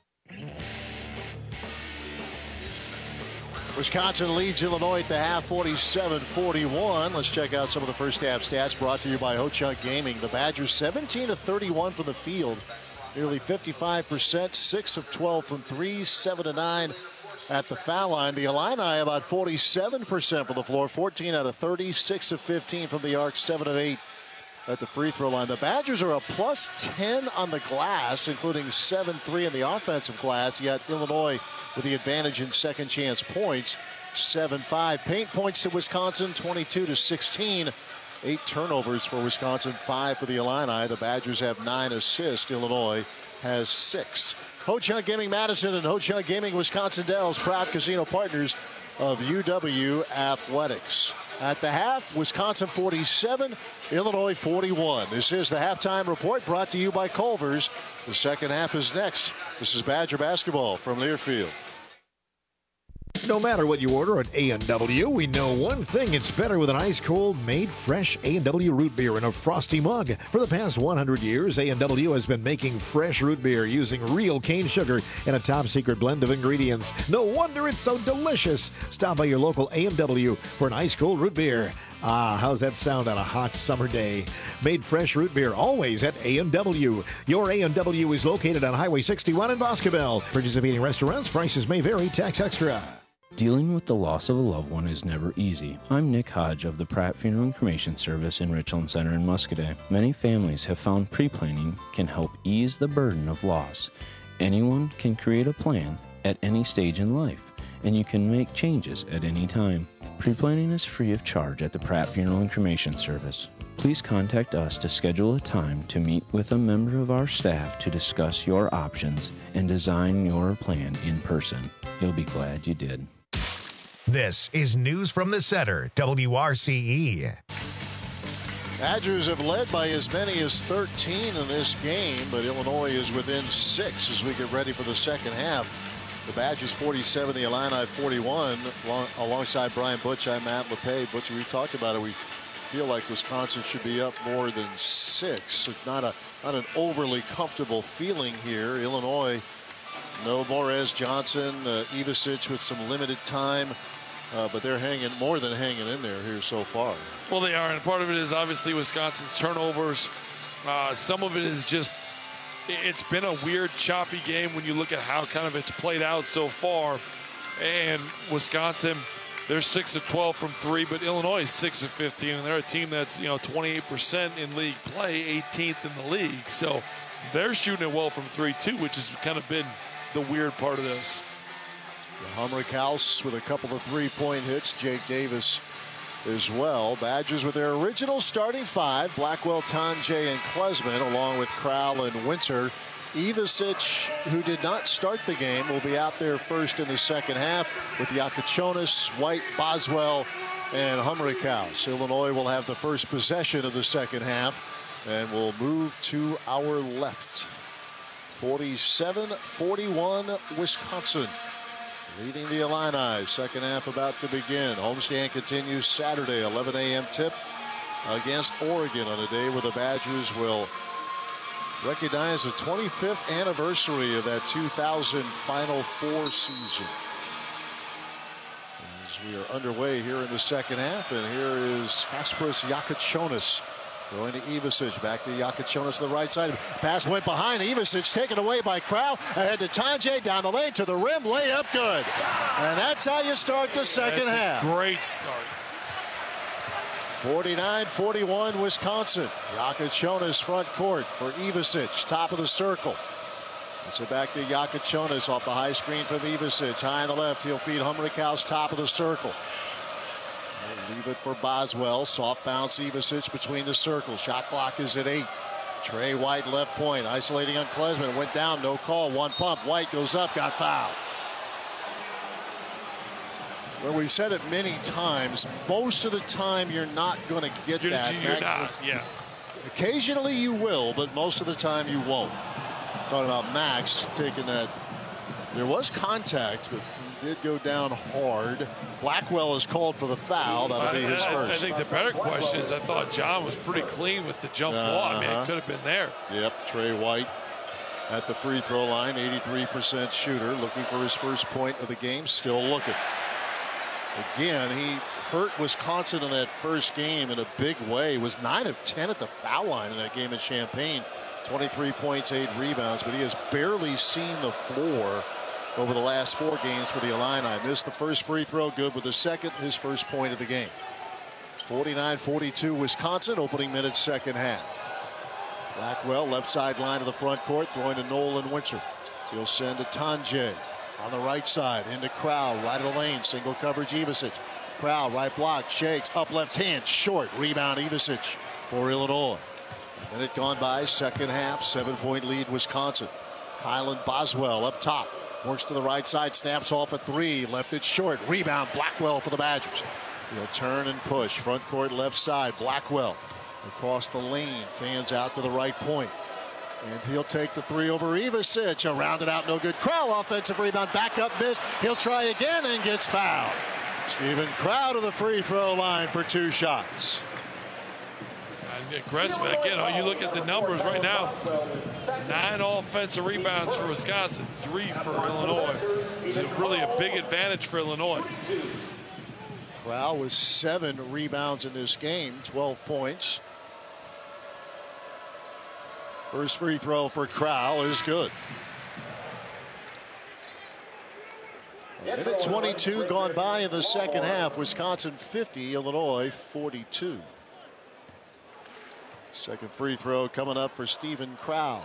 Wisconsin leads Illinois at the half, 47-41. Let's check out some of the first half stats brought to you by Ho-Chunk Gaming. The Badgers 17 of 31 from the field, nearly 55%, 6 of 12 from three, 7 of 9 at the foul line. The Illini about 47% from the floor, 14 out of 30, 6 of 15 from the arc, 7 of 8 at the free throw line. The Badgers are a plus 10 on the glass, including 7-3 in the offensive glass, yet Illinois with the advantage in second chance points, 7-5. Paint points to Wisconsin, 22-16. 8 turnovers for Wisconsin, 5 for the Illini. The Badgers have 9 assists. Illinois has 6. Ho-Chunk Gaming Madison and Ho-Chunk Gaming Wisconsin Dells, proud casino partners of UW Athletics. At the half, Wisconsin 47, Illinois 41. This is the halftime report brought to you by Culver's. The second half is next. This is Badger Basketball from Learfield. No matter what you order at A&W, we know one thing: it's better with an ice-cold, made fresh A&W root beer in a frosty mug. For the past 100 years, A&W has been making fresh root beer using real cane sugar and a top-secret blend of ingredients. No wonder it's so delicious. Stop by your local A&W for an ice-cold root beer. Ah, how's that sound on a hot summer day? Made fresh root beer, always at A&W. Your A&W is located on Highway 61 in Boscobel. Participating restaurants, prices may vary, tax extra. Dealing with the loss of a loved one is never easy. I'm Nick Hodge of the Pratt Funeral and Cremation Service in Richland Center in Muscoda. Many families have found pre-planning can help ease the burden of loss. Anyone can create a plan at any stage in life, and you can make changes at any time. Pre-planning is free of charge at the Pratt Funeral and Cremation Service. Please contact us to schedule a time to meet with a member of our staff to discuss your options and design your plan in person. You'll be glad you did. This is News from the Center, WRCE. Badgers have led by as many as 13 in this game, but Illinois is within 6 as we get ready for the second half. The Badgers 47, the Illini 41. Alongside Brian Butch, I'm Matt LePay. Butch, we've talked about it. We feel like Wisconsin should be up more than 6. It's not an overly comfortable feeling here. Illinois, no Morez, Johnson, Ivisic with some limited time. But they're more than hanging in there here so far. Well, they are, and part of it is obviously Wisconsin's turnovers. Some of it is just, it's been a weird, choppy game when you look at how kind of it's played out so far. And Wisconsin, they're 6 of 12 from 3, but Illinois is 6 of 15, and they're a team that's 28% in league play, 18th in the league. So they're shooting it well from 3 too, which has kind of been the weird part of this. Humrick House with a couple of 3-point hits. Jake Davis as well. Badgers with their original starting 5. Blackwell, Tonje, and Klesman, along with Crowell and Winter. Ivisic, who did not start the game, will be out there first in the second half with Yakachonis, White, Boswell, and Humrick House. Illinois will have the first possession of the second half and will move to our left. 47-41 Wisconsin. Leading the Illini. Second half about to begin. Homestand continues Saturday, 11 a.m. tip against Oregon on a day where the Badgers will recognize the 25th anniversary of that 2000 Final Four season. As we are underway here in the second half, and here is Kasparas Yakachonis. Going to Ivisic, back to Yakachonis to the right side. Pass went behind Ivisic, taken away by Crowell. Ahead to Tonje, down the lane to the rim, layup good. And that's how you start the second half. Great start. 49-41 Wisconsin. Yakachonis front court for Ivisic, top of the circle. It's it back to Yakachonis off the high screen from Ivisic. High on the left, he'll feed Humrick House, top of the circle. Leave it for Boswell. Soft bounce Ivisic between the circles. Shot clock is at 8. Trey White left point. Isolating on Klesman. Went down. No call. One pump. White goes up. Got fouled. Well, we've said it many times. Most of the time you're not going to get that. You're not. Yeah. Occasionally you will, but most of the time you won't. Talking about Max taking that. There was contact, but he did go down hard. Blackwell is called for the foul. That'll be his first. I think the better question is I thought John was pretty clean with the jump ball. I mean, it could have been there. Yep, Trey White at the free throw line, 83% shooter, looking for his first point of the game, still looking. Again, he hurt Wisconsin in that first game in a big way. Was 9 of 10 at the foul line in that game at Champaign. 23 points, 8 rebounds, but he has barely seen the floor over the last 4 games for the Illini. Missed the first free throw, good with the second, his first point of the game. 49-42 Wisconsin, opening minutes second half. Blackwell, left sideline of the front court, throwing to Nolan Winter. He'll send to Tonje on the right side, into Crowell, right of the lane, single coverage Ivisic. Crowell, right block, shakes, up left hand, short, rebound Ivisic for Illinois. A minute gone by, second half, 7-point lead Wisconsin. Kylan Boswell up top. Works to the right side, snaps off a 3, left it short, rebound Blackwell for the Badgers. He'll turn and push, front court left side, Blackwell across the lane, fans out to the right point. And he'll take the 3 over Ivisic, rounded out, no good. Crowell offensive rebound, back up, missed. He'll try again and gets fouled. Steven Crowell to the free throw line for 2 shots. Aggressive again. You look at the numbers right now. 9 offensive rebounds for Wisconsin, 3 for Illinois. It's really a big advantage for Illinois. Crowell with 7 rebounds in this game, 12 points. First free throw for Crowell is good. Minute 22 gone by in the second half. Wisconsin 50, Illinois 42. Second free throw coming up for Steven Crowell.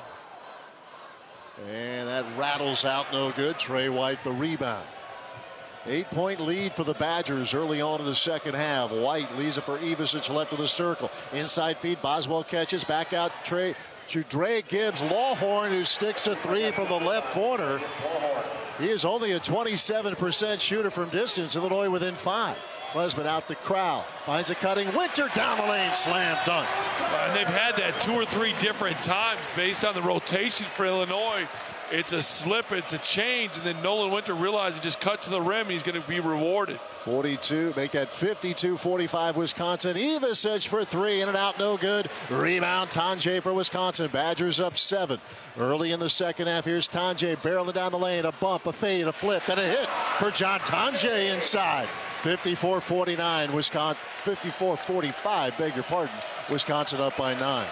And that rattles out, no good. Trey White the rebound. 8-point lead for the Badgers early on in the second half. White leaves it for Ivisic left of the circle. Inside feed, Boswell catches, back out to Dre Gibbs. Lawhorn, who sticks a 3 from the left corner. He is only a 27% shooter from distance. Illinois within 5. Klesman out to Crowell. Finds a cutting. Winter down the lane. Slam dunk. And they've had that 2 or 3 different times based on the rotation for Illinois. It's a slip, it's a change, and then Nolan Winter realized he just cut to the rim. He's going to be rewarded. 42, make that 52-45 Wisconsin. Ivisic for three, in and out, no good. Rebound, Tonje for Wisconsin. Badgers up 7. Early in the second half, here's Tonje barreling down the lane. A bump, a fade, a flip, and a hit for John Tonje inside. 54-49, Wisconsin. 54-45, beg your pardon. Wisconsin up by 9.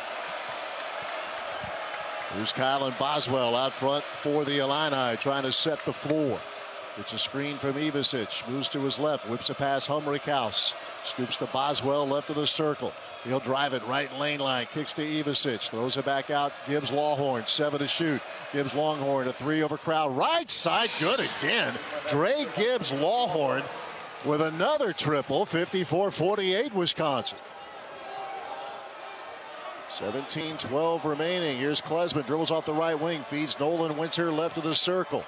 Here's Kylan Boswell out front for the Illini, trying to set the floor. It's a screen from Ivisic. Moves to his left. Whips a pass. Humrichhaus. Scoops to Boswell, left of the circle. He'll drive it right lane line. Kicks to Ivisic. Throws it back out. Gibbs Lawhorn. 7 to shoot. Gibbs Longhorn. A 3 over Crowd. Right side. Good again. Dre Gibbs Lawhorn with another triple. 54-48 Wisconsin. 17-12 remaining. Here's Klesman. Dribbles off the right wing. Feeds Nolan Winter left of the circle.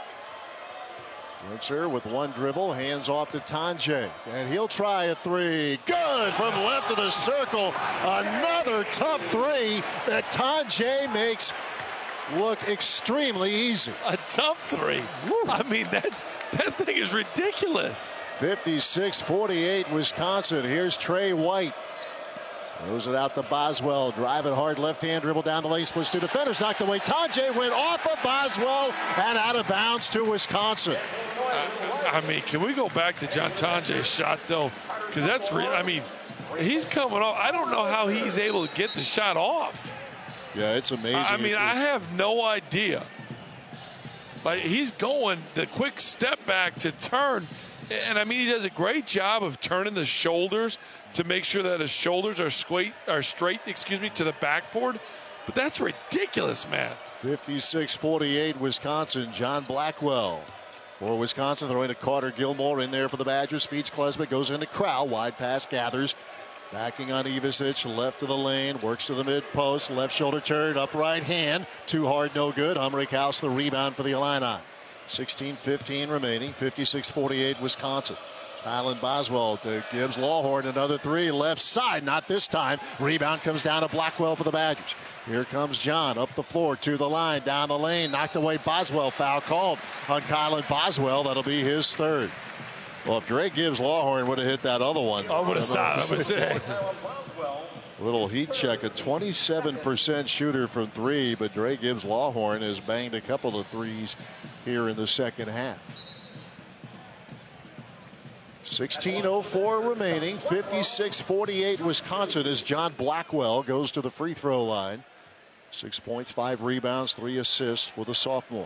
Winter with one dribble, hands off to Tonje, and he'll try a 3. Good from left of the circle. Another tough 3 that Tonje makes look extremely easy. A tough 3. Woo. I mean, that thing is ridiculous. 56-48 Wisconsin. Here's Trey White. Throws it out to Boswell. Driving hard left-hand dribble down the lane. Splits 2 defenders. Knocked away. Tonje went off of Boswell and out of bounds to Wisconsin. I mean, can we go back to John Tonje's shot, though? Because that's, I mean, he's coming off. I don't know how he's able to get the shot off. Yeah, it's amazing. I mean, I have no idea. Like, he's going the quick step back to turn. And, I mean, he does a great job of turning the shoulders to make sure that his shoulders are straight, to the backboard. But that's ridiculous, man. 56-48 Wisconsin. John Blackwell for Wisconsin, throwing to Carter Gilmore in there for the Badgers. Feeds Klesman, goes into Crowell. Wide pass gathers. Backing on Ivisic, left of the lane, works to the mid-post. Left shoulder turn, up right hand. Too hard, no good. Humrichhaus the rebound for the Illini. 16-15 remaining. 56-48 Wisconsin. Kylan Boswell to Gibbs Lawhorn. Another 3 left side. Not this time. Rebound comes down to Blackwell for the Badgers. Here comes John up the floor to the line. Down the lane. Knocked away Boswell. Foul called on Kylan Boswell. That'll be his 3rd. Well, if Dre Gibbs Lawhorn would have hit that other one. I would have stopped. I would say. Little heat check. A 27% shooter from 3. But Dre Gibbs Lawhorn has banged a couple of 3s here in the second half. 16:04 remaining. 56-48 Wisconsin as John Blackwell goes to the free throw line. 6 points, 5 rebounds, 3 assists for the sophomore.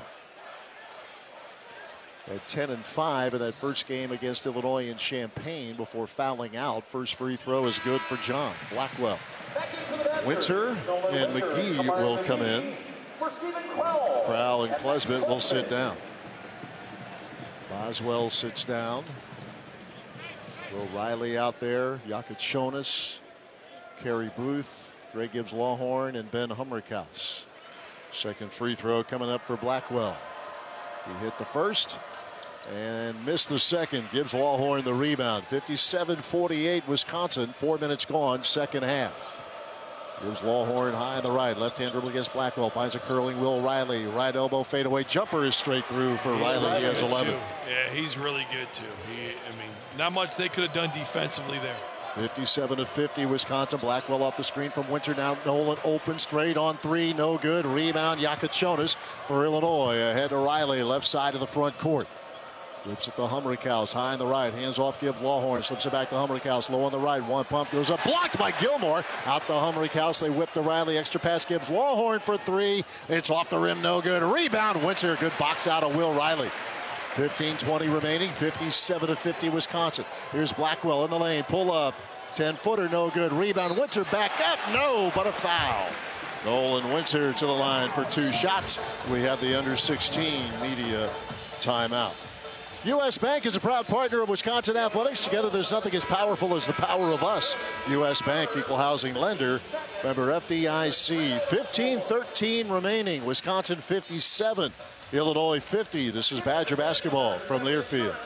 At 10-5 in that first game against Illinois in Champaign before fouling out. First free throw is good for John Blackwell. Winter and McGee will come in. Crowell and Klesman will sit down. Boswell sits down. Will Riley out there. Yakachonis, Kerry Booth, Dre Gibbs Lawhorn, and Ben Humrichhaus. Second free throw coming up for Blackwell. He hit the first and missed the second. Gibbs Lawhorn the rebound. 57-48 Wisconsin. 4 minutes gone, second half. Gibbs Lawhorn high on the right. Left-hand dribble against Blackwell. Finds a curling Will Riley. Right elbow fadeaway jumper is straight through for Riley. He has 11. Yeah, he's really good too. I mean, not much they could have done defensively there. 57-50 Wisconsin. Blackwell off the screen from Winter. Now Nolan open straight on 3. No good. Rebound Yakachonis for Illinois. Ahead to Riley. Left side of the front court. Whips it to Humrichhaus. High on the right. Hands off Gibbs Lawhorn. Slips it back to Humrichhaus. Low on the right. One pump goes up. Blocked by Gilmore. Out to Humrichhaus. They whip to Riley. Extra pass Gibbs Lawhorn for 3. It's off the rim. No good. Rebound. Winter. Good box out of Will Riley. 15-20 remaining. 57-50 Wisconsin. Here's Blackwell in the lane. Pull up. 10-footer. No good. Rebound. Winter back up. No, but a foul. Nolan Winter to the line for 2 shots. We have the under-16 media timeout. U.S. Bank is a proud partner of Wisconsin Athletics. Together, there's nothing as powerful as the power of us. U.S. Bank, equal housing lender. Member FDIC. 15-13 remaining. Wisconsin 57. Illinois 50. This is Badger basketball from Learfield.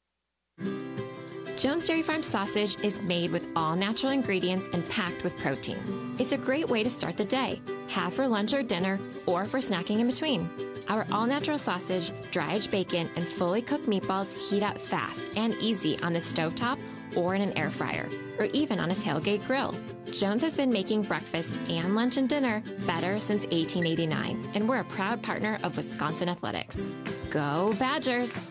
Jones Dairy Farm sausage is made with all natural ingredients and packed with protein. It's a great way to start the day. Have for lunch or dinner, or for snacking in between. Our all-natural sausage, dry-aged bacon, and fully cooked meatballs heat up fast and easy on the stovetop or in an air fryer, or even on a tailgate grill. Jones has been making breakfast and lunch and dinner better since 1889, and we're a proud partner of Wisconsin Athletics. Go Badgers!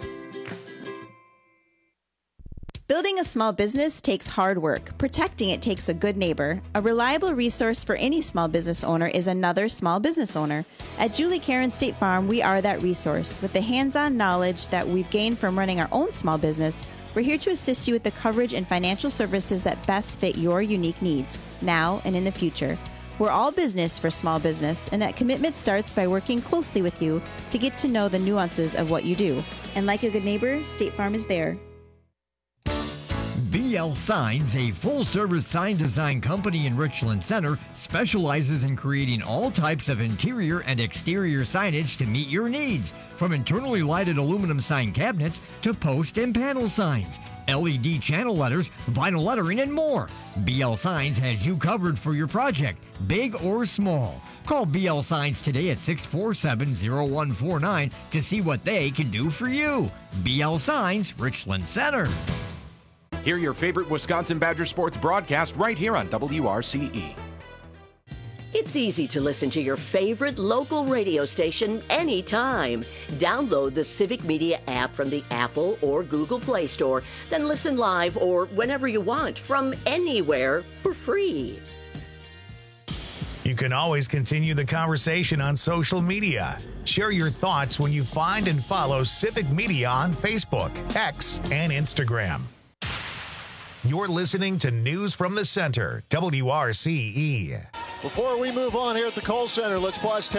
Building a small business takes hard work. Protecting it takes a good neighbor. A reliable resource for any small business owner is another small business owner. At Julie Karen State Farm, we are that resource. With the hands-on knowledge that we've gained from running our own small business, we're here to assist you with the coverage and financial services that best fit your unique needs, now and in the future. We're all business for small business, and that commitment starts by working closely with you to get to know the nuances of what you do. And like a good neighbor, State Farm is there. BL Signs, a full-service sign design company in Richland Center, specializes in creating all types of interior and exterior signage to meet your needs, from internally lighted aluminum sign cabinets to post and panel signs, LED channel letters, vinyl lettering, and more. BL Signs has you covered for your project, big or small. Call BL Signs today at 647-0149 to see what they can do for you. BL Signs, Richland Center. Hear your favorite Wisconsin Badger sports broadcast right here on WRCE. It's easy to listen to your favorite local radio station anytime. Download the Civic Media app from the Apple or Google Play Store, then listen live or whenever you want from anywhere for free. You can always continue the conversation on social media. Share your thoughts when you find and follow Civic Media on Facebook, X, and Instagram. You're listening to News from the Center, WRCE. Before we move on here at the Kohl Center, let's pause